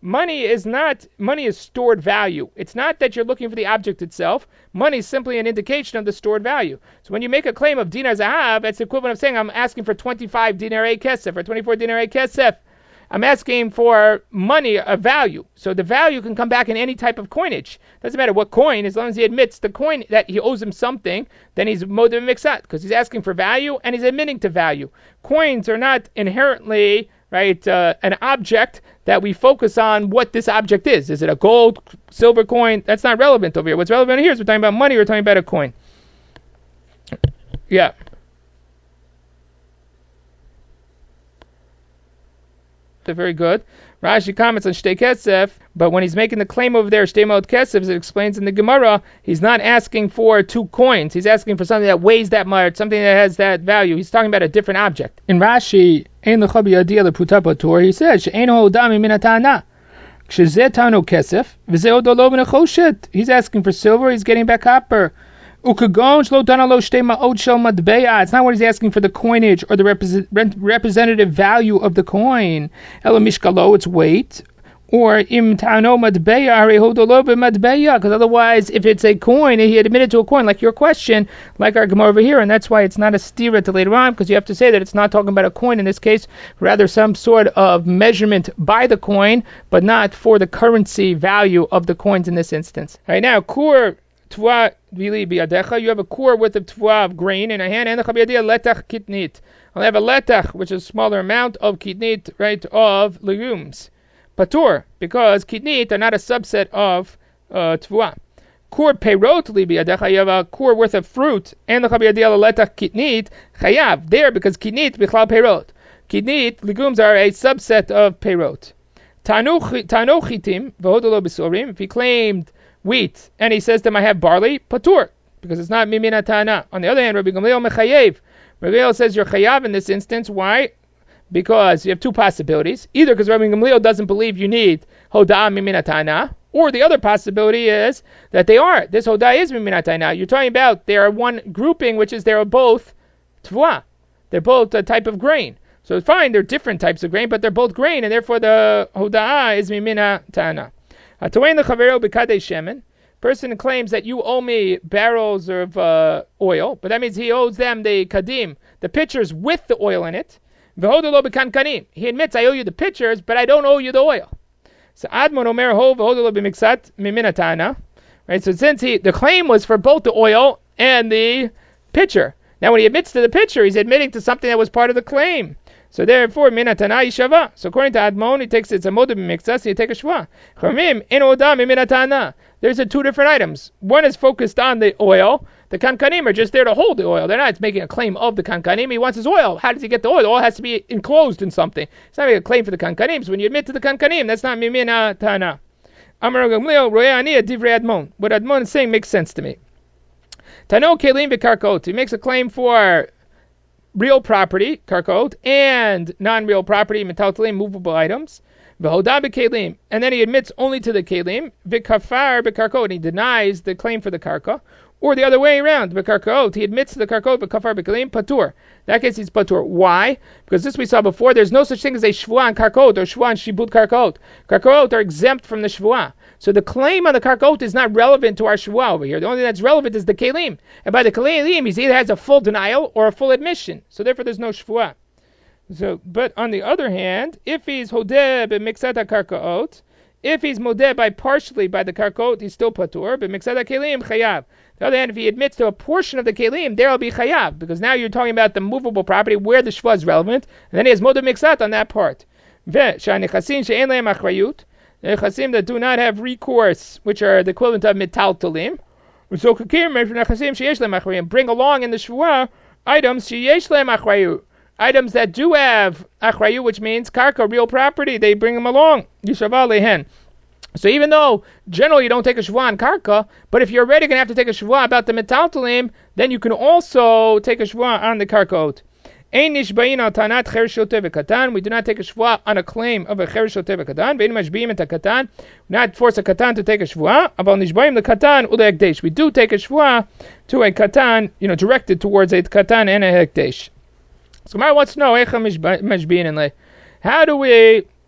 money is not, money is stored value. It's not that you're looking for the object itself. Money is simply an indication of the stored value. So when you make a claim of dinar zahav, it's the equivalent of saying I'm asking for twenty-five dinarei kesef or twenty-four dinarei kesef. I'm asking for money, a value. So the value can come back in any type of coinage. Doesn't matter what coin, as long as he admits the coin that he owes him something, then he's modem mixat, because he's asking for value and he's admitting to value. Coins are not inherently, right, uh, an object that we focus on what this object is. Is it a gold, silver coin? That's not relevant over here. What's relevant here is we're talking about money, we're talking about a coin. Yeah. Very good. Rashi comments on Shtei Kesef, but when he's making the claim over there, Shtei Ma'od Kesef, as it explains in the Gemara, he's not asking for two coins. He's asking for something that weighs that much, something that has that value. He's talking about a different object. In Rashi, Ein L'cha B'yadiyah L'Pruta Patur, he says, She'ein Ho'odami Min HaTa'ana. K'shezeh Tano Kesef, V'zeh Odo Lo Min HaChoshet. He's asking for silver, he's getting back copper. It's not what he's asking for the coinage or the represent, representative value of the coin. Its weight. Or because otherwise, if it's a coin, he admitted to a coin, like your question, like our Gemara over here, and that's why it's not a stira to later on, because you have to say that it's not talking about a coin in this case, rather some sort of measurement by the coin, but not for the currency value of the coins in this instance. All right, now, kur. You have a core width of twa of grain in a hand, and the letach kitnit. I'll have a letach, which is a smaller amount of kitnit, right, of legumes. Patur, because kitnit are not a subset of uh, twa. Kur peirot libiyadecha, you have a core worth of fruit, and the letach kitnit chayav. There, because kitnit bichlal peirot. Kitnit, legumes are a subset of peirot. Tano chitim, v'hodolo b'sorim, if he claimed wheat, and he says to him, I have barley, patur, because it's not mimin hatana. On the other hand, Rabbi Gamliel mechayev. Rabbi Gamliel says you're chayav in this instance. Why? Because you have two possibilities. Either because Rabbi Gamliel doesn't believe you need hodah mimin hatana, or the other possibility is that they are. This hodah is mimin hatana. You're talking about they are one grouping, which is they're both tva. They're both a type of grain. So it's fine, they're different types of grain, but they're both grain, and therefore the hodah is mimin hatana. Person claims that you owe me barrels of uh, oil, but that means he owes them the kadim, the pitchers with the oil in it. He admits I owe you the pitchers, but I don't owe you the oil. So Admon Omer Ho v'hodolo b'mixat miminatana. Right. So since he the claim was for both the oil and the pitcher. Now when he admits to the pitcher, he's admitting to something that was part of the claim. So therefore, minatana yishava. So according to Admon, he takes it's a moda b'mixas, so you take a shva. Chomim in oda minatana. There's a two different items. One is focused on the oil. The kankanim are just there to hold the oil. They're not making a claim of the kankanim. He wants his oil. How does he get the oil? The oil has to be enclosed in something. It's not making a claim for the kankanim. So when you admit to the kankanim, that's not minatana. Amar Gamliel roya ani divrei Admon. What Admon is saying makes sense to me. Tano kelim v'karkot. He makes a claim for real property, karkot, and non-real property, metaltalim, movable items, v'hodah b'kelim, and then he admits only to the kelim, v'kafar b'karkot, and he denies the claim for the karka, or the other way around, b'karkot, he admits to the karkot, v'kafar b'kelim, patur. In that case, he's patur. Why? Because this we saw before, there's no such thing as a shvuah on karkot, or shvuah on shibud karkot. Karkot are exempt from the shvuah. So the claim on the karkot is not relevant to our shvuah over here. The only thing that's relevant is the kelim. And by the kelim, he either has a full denial or a full admission. So therefore, there's no shvuah. So, but on the other hand, if he's hodeh b'mixat karkaot, if he's modeh by partially by the karkot, he's still patur. B'mixat kelim chayav. On the other hand, if he admits to a portion of the kelim, there will be chayav, because now you're talking about the movable property where the shvuah is relevant, and then he has modeh mixat on that part. Ve sha'nechasin she'en lehem achrayut. The nechasim that do not have recourse, which are the equivalent of metaltalim, so bring along in the shvuah items sheyesh lehem achrayut, items that do have achrayut, which means karka, real property. They bring them along. Yishavah lehen. So even though generally you don't take a shvuah on karka, but if you're already going to have to take a shvuah about the metaltalim, then you can also take a shvuah on the karkot. We do not take a shvuah on a claim of a cher shotev katan. We not force a katan to take a shvuah. We do take a shvuah to a katan, you know, directed towards a katan and a hekdesh. So Gemara wants to know how do we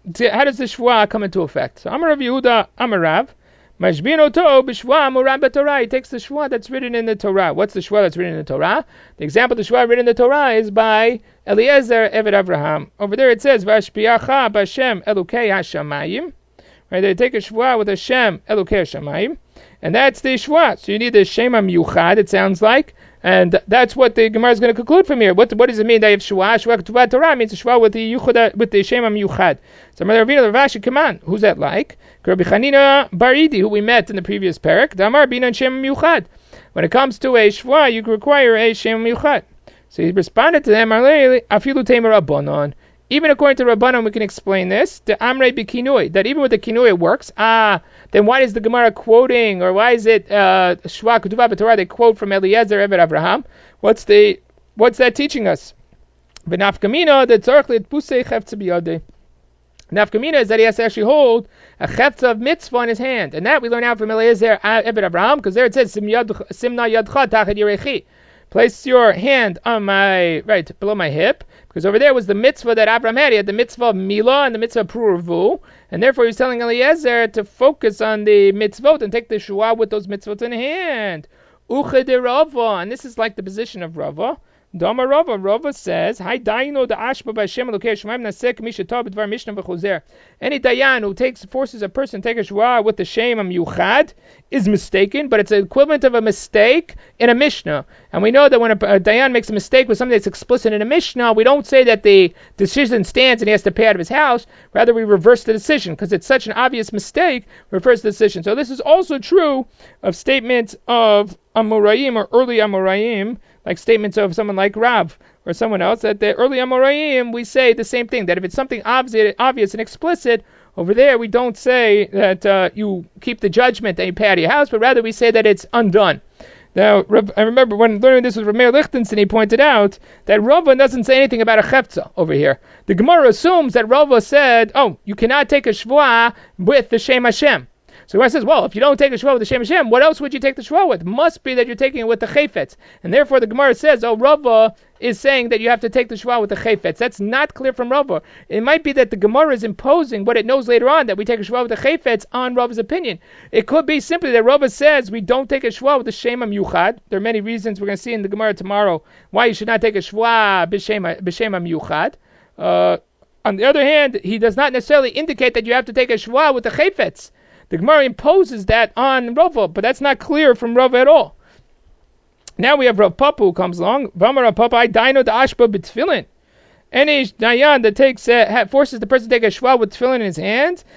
how does the shvuah come into effect? So Amar Rav Yehuda, Amar Rav, Mashbin oto b'shvuah murab b'Torah. He takes the shvuah that's written in the Torah. What's the shvuah that's written in the Torah? The example of the shvuah written in the Torah is by Eliezer Eved Avraham. Over there it says, Vashpiacha b'Hashem Elukei HaShamayim. Right, they take a shvuah with Hashem Elukei HaShamayim, and that's the shvuah. So you need the Shema Miyuchad, it sounds like, and that's what the Gemara is going to conclude from here. What what does it mean that you have shvuah? Shvuah Ketuvah Torah means a shvuah with the yuchad, with the Shema Miyuchad. So Rabbi Rashi, come on, who's that like? Rabbi Chanina Baridi, who we met in the previous parak. Damar Bina Shema Miyuchad. When it comes to a shvuah, you require a Shema Miyuchad. So he responded to them, Afilu Temer Rabbanon. Even according to Rabbanon, we can explain this. The Amrei B'Kinui, that even with the Kinui it works. Ah, then why is the Gemara quoting, or why is it Shvuah Ketuvah b'Torah? They quote from Eliezer Eved Avraham. What's the what's that teaching us? V'nafkamina the tzarich li'tpusei chefza b'yadei. Nafkamina is that he has to actually hold a chefza of mitzvah in his hand, and that we learn out from Eliezer Eved Avraham, because there it says Simna yadcha tachad yirechi. Place your hand on my, right, below my hip, because over there was the mitzvah that Abraham had. He had the mitzvah of Milah and the mitzvah of Pruruvu, and therefore he's telling Eliezer to focus on the mitzvot and take the shua with those mitzvot in hand. Uche de Rava, and this is like the position of Rava. Dama Rava, Rava says, Hai daino da ashba b'Hashem elokei shemaim nasek mishatah b'dvar mishnah v'chozer. Any dayan who takes forces a person to take a shua with the shem miyuchad is mistaken, but it's an equivalent of a mistake in a mishnah. And we know that when a, a dayan makes a mistake with something that's explicit in a mishnah, we don't say that the decision stands and he has to pay out of his house. Rather, we reverse the decision because it's such an obvious mistake. Reverse the decision. So this is also true of statements of Amoraim or early Amoraim, like statements of someone like Rav or someone else, that the early Amoraim, we say the same thing, that if it's something obvious, obvious and explicit, over there we don't say that uh, you keep the judgment and you pay out of your house, but rather we say that it's undone. Now, I remember when learning this with Rameir Lichtenstein, he pointed out that Rava doesn't say anything about a chefza over here. The Gemara assumes that Rava said, oh, you cannot take a shvuah with the Shem Hashem. So Gemara says, well, if you don't take the shvuah with the Shem Hashem, what else would you take the shvuah with? Must be that you're taking it with the chayfetz. And therefore the Gemara says, oh, Rava is saying that you have to take the shvuah with the chayfetz. That's not clear from Rava. It might be that the Gemara is imposing what it knows later on, that we take a shvuah with the chayfetz on Rava's opinion. It could be simply that Rava says we don't take a shvuah with the Shem Miyuchad. There are many reasons we're going to see in the Gemara tomorrow why you should not take a shvuah b'Shem Miyuchad. Uh, on the other hand, he does not necessarily indicate that you have to take a shvuah with the chayfetz. The Gemara imposes that on Rava, but that's not clear from Rava at all. Now we have Rav Papa who comes along. V'amar Rav Papa, I daino da ashba b'tfilin. Any dayan that takes uh, forces the person to take a shwa with tefillin in his hands.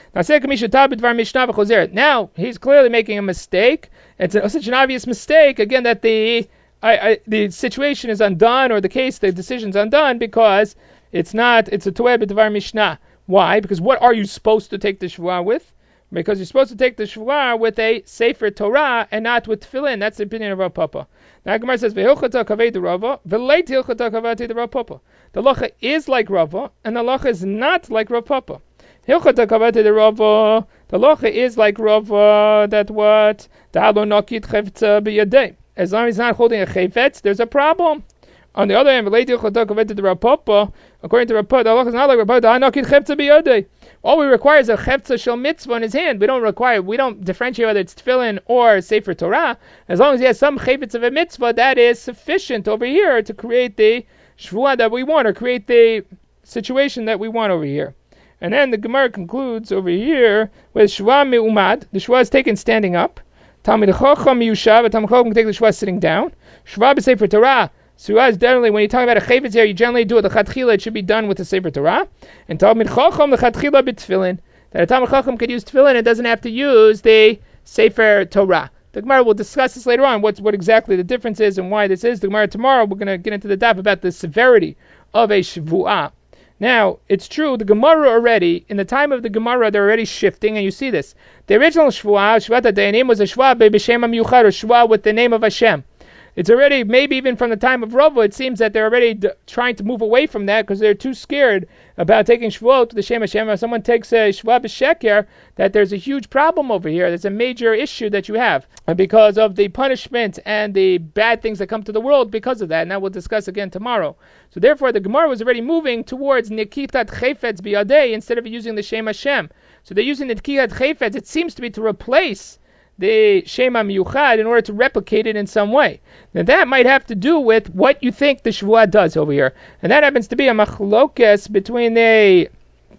Now he's clearly making a mistake. It's a, such an obvious mistake again that the I, I, the situation is undone, or the case, the decision's undone because it's not. It's a toeh b'dvar mishnah. Why? Because what are you supposed to take the shwa with? Because you're supposed to take the shvuah with a Sefer Torah and not with tefillin. That's the opinion of Rav Papa. Now Gemara says, "Ve'ilchata kavei de Rava, ve'leit hilchata kavei de Rav Papa." The halacha is like Rava, and the halacha is not like Rav Papa. Hilchata kavei de Rava. The halacha is like Rava. That what? Da'alo nakit chefetza b'yadei. As long as he's not holding a chefetz, there's a problem. On the other hand, ve'leit hilchata kavei de Rav Papa. According to Rav Papa, the halacha is not like Rav Papa. Da'alo nakit chefetza b'yadei. All we require is a chefza shel mitzvah in his hand. We don't require, we don't differentiate whether it's tefillin or Sefer Torah. As long as he has some chefetz of a mitzvah, that is sufficient over here to create the shvuah that we want, or create the situation that we want over here. And then the Gemara concludes over here with shvuah me'umad. The shvuah is taken standing up. Talmid chacham yushav. A talmid chacham can take the shvuah sitting down. Shvuah b'Sefer Torah. So as generally, when you're talking about a chayvetz here, you generally do it. The chatchila, it should be done with the Sefer Torah. And Talmid Chacham, the chatchila b'tefillin. That a Talmid Chacham could use tefillin, it doesn't have to use the Sefer Torah. The Gemara will discuss this later on, what, what exactly the difference is and why this is. The Gemara tomorrow, we're going to get into the daf about the severity of a shvuah. Now, it's true, the Gemara already, in the time of the Gemara, they're already shifting, and you see this. The original shvuah, Shvat HaDayanim, was a shvuah b'Shem HaMiyuchad, or shvuah with the name of Hashem. It's already, maybe even from the time of Rava, it seems that they're already d- trying to move away from that because they're too scared about taking Shavuot to the Shem Hashem. If someone takes a Shavuot b'Sheker, that there's a huge problem over here. There's a major issue that you have because of the punishment and the bad things that come to the world because of that. And that we'll discuss again tomorrow. So therefore, the Gemara was already moving towards Nikitat Chayfetz Biyadei instead of using the Shem Hashem. So they're using the Nikitat Chayfetz, it seems to be to replace the Shema Miyuchad in order to replicate it in some way. Now that might have to do with what you think the Shvuah does over here. And that happens to be a machlokas between the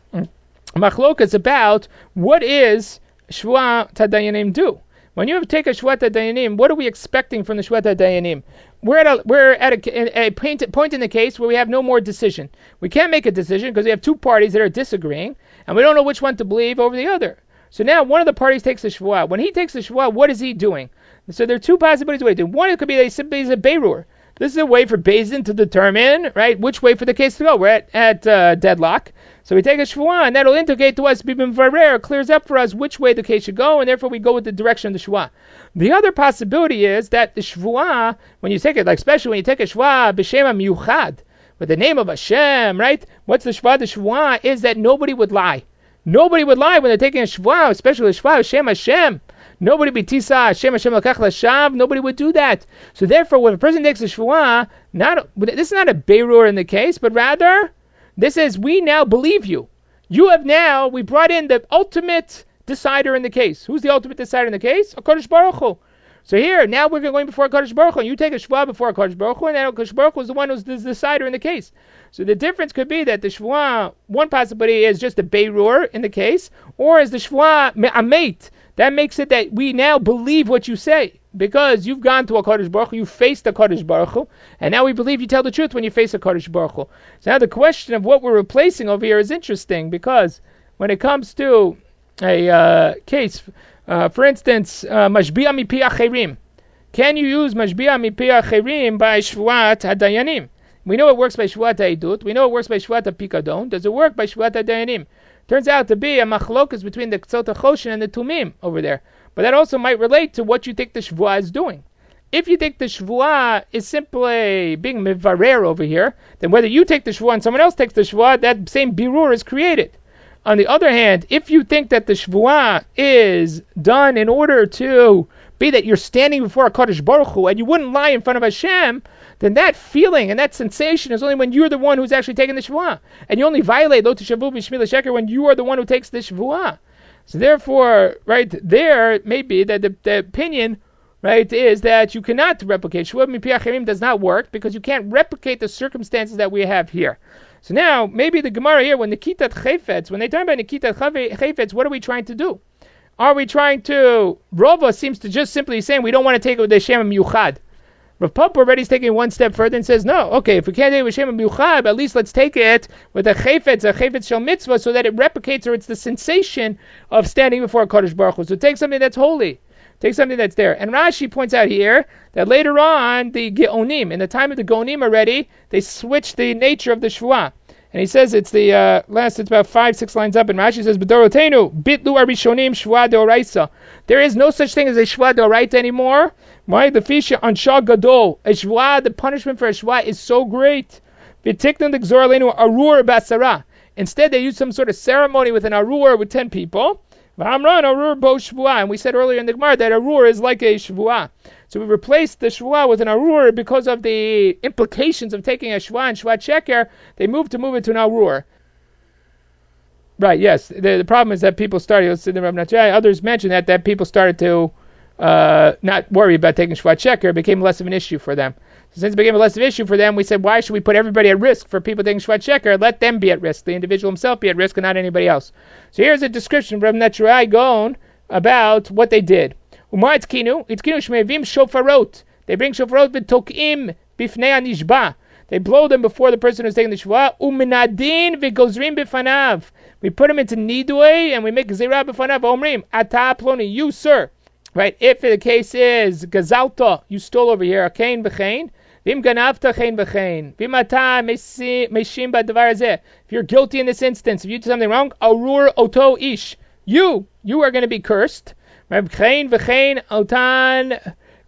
machlokas about what is Shvuah Tadayanim do. When you take a Shvuah Tadayanim, what are we expecting from the Shvuah Tadayanim? We're at a, we're at a, a point, point in the case where we have no more decision. We can't make a decision because we have two parties that are disagreeing, and we don't know which one to believe over the other. So now one of the parties takes the Shvuah. When he takes the Shvuah, what is he doing? So there are two possibilities what he doing. One, it could be that he simply is a Beirur. This is a way for Beis Din to determine, right, which way for the case to go. We're at, at uh, deadlock. So we take a Shvuah, and that'll indicate to us, Bibim Varer, clears up for us which way the case should go, and therefore we go with the direction of the Shvuah. The other possibility is that the Shvuah, when you take it, like especially when you take a Shvuah, B'Shem Miyuchad, with the name of Hashem, right? What's the Shvuah? The Shvuah is that nobody would lie. Nobody would lie when they're taking a Shvuah, especially a Shvuah, Hashem Hashem. Nobody be Tisa, Hashem Hashem Lakach Lashav. Nobody would do that. So therefore, when a person takes a Shvuah, not this is not a Beirur in the case, but rather, this is, we now believe you. You have now, we brought in the ultimate decider in the case. Who's the ultimate decider in the case? HaKadosh Baruch Hu. So here, now we're going before HaKadosh Baruch Hu, and you take a Shvuah before HaKadosh Baruch Hu, and then HaKadosh Baruch Hu is the one who's the decider in the case. So the difference could be that the Shvuah, one possibility is just a Beirur in the case, or is the Shvuah Me'ameit. That makes it that we now believe what you say, because you've gone to HaKadosh Baruch Hu, you faced HaKadosh Baruch Hu, and now we believe you tell the truth when you face HaKadosh Baruch Hu. So now the question of what we're replacing over here is interesting, because when it comes to a uh, case, uh, for instance, uh, Mashbi'a mipi acherim, can you use Mashbi'a mipi acherim by Shvuat HaDayanim? We know it works by Shvuat HaEdut, we know it works by Shvuat HaPikadon. Does it work by Shvuat HaDayanim? Turns out to be a machlokas between the Ktsot HaChoshen and the Tumim over there. But that also might relate to what you think the Shvuah is doing. If you think the Shvuah is simply being mevarer over here, then whether you take the Shvuah and someone else takes the Shvuah, that same birur is created. On the other hand, if you think that the Shvuah is done in order to be that you're standing before HaKadosh Baruch Hu and you wouldn't lie in front of Hashem, then that feeling and that sensation is only when you're the one who's actually taking the Shvuah. And you only violate Lo Tishavu B'Shmi L'Sheker when you are the one who takes the Shvuah. So therefore, right there, it may be that the, the opinion, right, is that you cannot replicate. Shvuah Mipi Acherim does not work because you can't replicate the circumstances that we have here. So now, maybe the Gemara here, when Nikitat Chayfetz, when they talk about Nikitat Chayfetz, what are we trying to do? Are we trying to, Rova seems to just simply saying we don't want to take it with the Shem Miyuchad. Rav Papa already is taking one step further and says, no, okay, if we can't take it with Shem Miyuchad, at least let's take it with a Chayfetz, a Chayfetz Shel Mitzvah, so that it replicates, or it's the sensation of standing before HaKadosh Baruch Hu. So take something that's holy. Take something that's there. And Rashi points out here that later on, the Geonim, in the time of the Geonim already, they switched the nature of the Shvuah. And he says it's the uh, last, it's about five, six lines up, and Rashi says, B'dorotenu, bitlu arishonim shvuah deoraisa. There is no such thing as a shvuah deoraita anymore. Why? The fisha ansha gadol. A shvuah, the punishment for a shvuah is so great. V'tiknun d'gzor aleinu arur basara. Instead, they use some sort of ceremony with an arur with ten people. V'amran arur bo shvuah. And we said earlier in the Gemara that arur is like a shvuah. So we replaced the shvuah with an arur because of the implications of taking a shvuah and shvuat sheker. They moved to move it to an arur. Right, yes. The, the problem is that people started, others mentioned that, that people started to uh, not worry about taking shvuat sheker. It became less of an issue for them. So since it became less of an issue for them, we said, why should we put everybody at risk for people taking shvuat sheker? Let them be at risk. The individual himself be at risk and not anybody else. So here's a description from Netzrai Gaon about what they did. Umar itkinu, itkinu shmeivim shofarot. They bring shofarot v'tokim bifnei anishba. They blow them before the person who's taking the shvuah. Uminadin v'gozrim b'fanav. We put them into nidui and we make zirah b'fanav. Omrim ata ploni, you sir. Right? If the case is gazalta, you stole over here. Kain v'chein. Vim ganavta chein v'chein. Vim ata meshim b'davar hazeh. If you're guilty in this instance, if you did something wrong, arur oto ish. You, you are going to be cursed. V'chein v'chein otan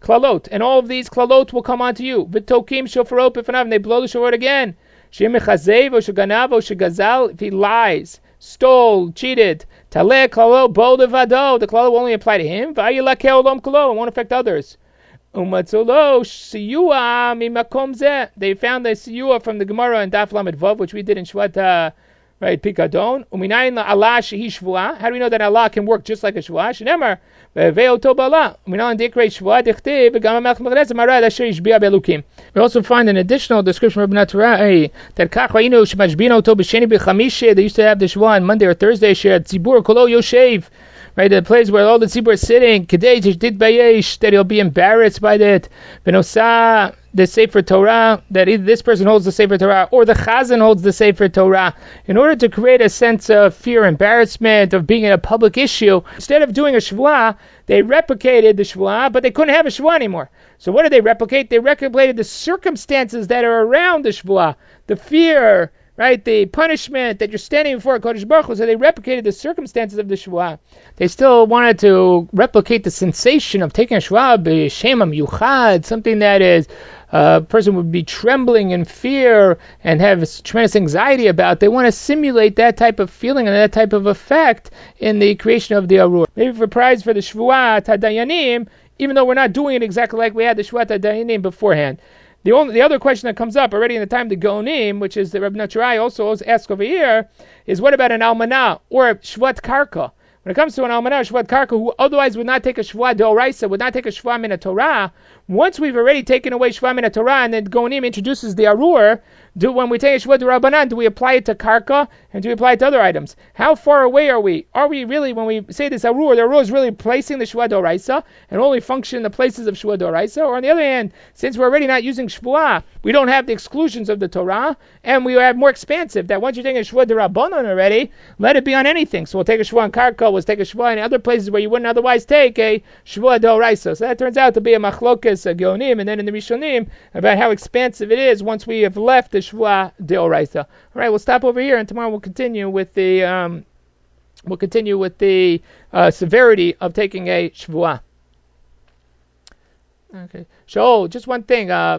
klalot, and all of these klalot will come onto you. V'tokim shofarot b'fanav, and they blow the shofar again. She'im mechazev o sheganav o shegazal, if he lies, stole, cheated. Taleh klalot bo levado, the klalot will only apply to him. V'ayilakeh olam klo, it won't affect others. Umatzolo siyua mimakom zeh. They found the siyua from the Gemara and Daf Lamed Vav, which we did in Shvat, uh, right, Pikadon. Uminayin la Allah shehi shvua. How do we know that Allah can work just like a shvua? Shneimar ve've'oto bala. Uminayin dikrei shvua dichtiv v'gam ha'melech mechanes marad asher yishbi'a be'elukim. We also find an additional description of Rabbi Naturai that kach ra'inu shemashbina oto b'sheni b'chamishe. They used to have the shvua on Monday or Thursday. She'ad tzibur kolo yoshev. Right, the place where all the tzibur is sitting, Kedei Tishdit Bayesh, that he'll be embarrassed by that. V'nosa, the Sefer Torah, that either this person holds the Sefer Torah or the Chazan holds the Sefer Torah, in order to create a sense of fear, embarrassment, of being in a public issue. Instead of doing a shvuah, they replicated the shvuah, but they couldn't have a shvuah anymore. So what did they replicate? They replicated the circumstances that are around the shvuah, the fear, right, the punishment that you're standing before Kodesh Baruch Hu. So they replicated the circumstances of the shvuah. They still wanted to replicate the sensation of taking a shvuah, b'shem yuchad, something that is uh, a person would be trembling in fear and have tremendous anxiety about. They want to simulate that type of feeling and that type of effect in the creation of the arur. Maybe for prize for the shvuah tadayanim, even though we're not doing it exactly like we had the shvuah tadayanim beforehand. The only the other question that comes up already in the time of the Gaonim, which is that Rabbi Naturai also asks over here, is what about an almanah or a shvat karka? When it comes to an almanah or shvat karka who otherwise would not take a shvat deoraisa, would not take a shvat min Torah, once we've already taken away shvat min Torah and then Gaonim introduces the arur, do when we take a shvat rabbanan, do we apply it to karka and do we apply it to other items? How far away are we? Are we really, when we say this arur, the arur is really placing the shvat deoraisa and only function in the places of shvat deoraisa? Or on the other hand, since we're already not using shvuah, we don't have the exclusions of the Torah, and we have more expansive, that once you're taking a shvuah derabbanan already, let it be on anything. So we'll take a shvuah on karka, we'll take a shvuah in other places where you wouldn't otherwise take a shvuah deoraisa. So that turns out to be a machlokes, a geonim, and then in the Rishonim, about how expansive it is once we have left the shvuah deoraisa. All right, we'll stop over here, and tomorrow we'll continue with the um, we'll continue with the uh, severity of taking a shvuah. Okay. So, just one thing. Uh,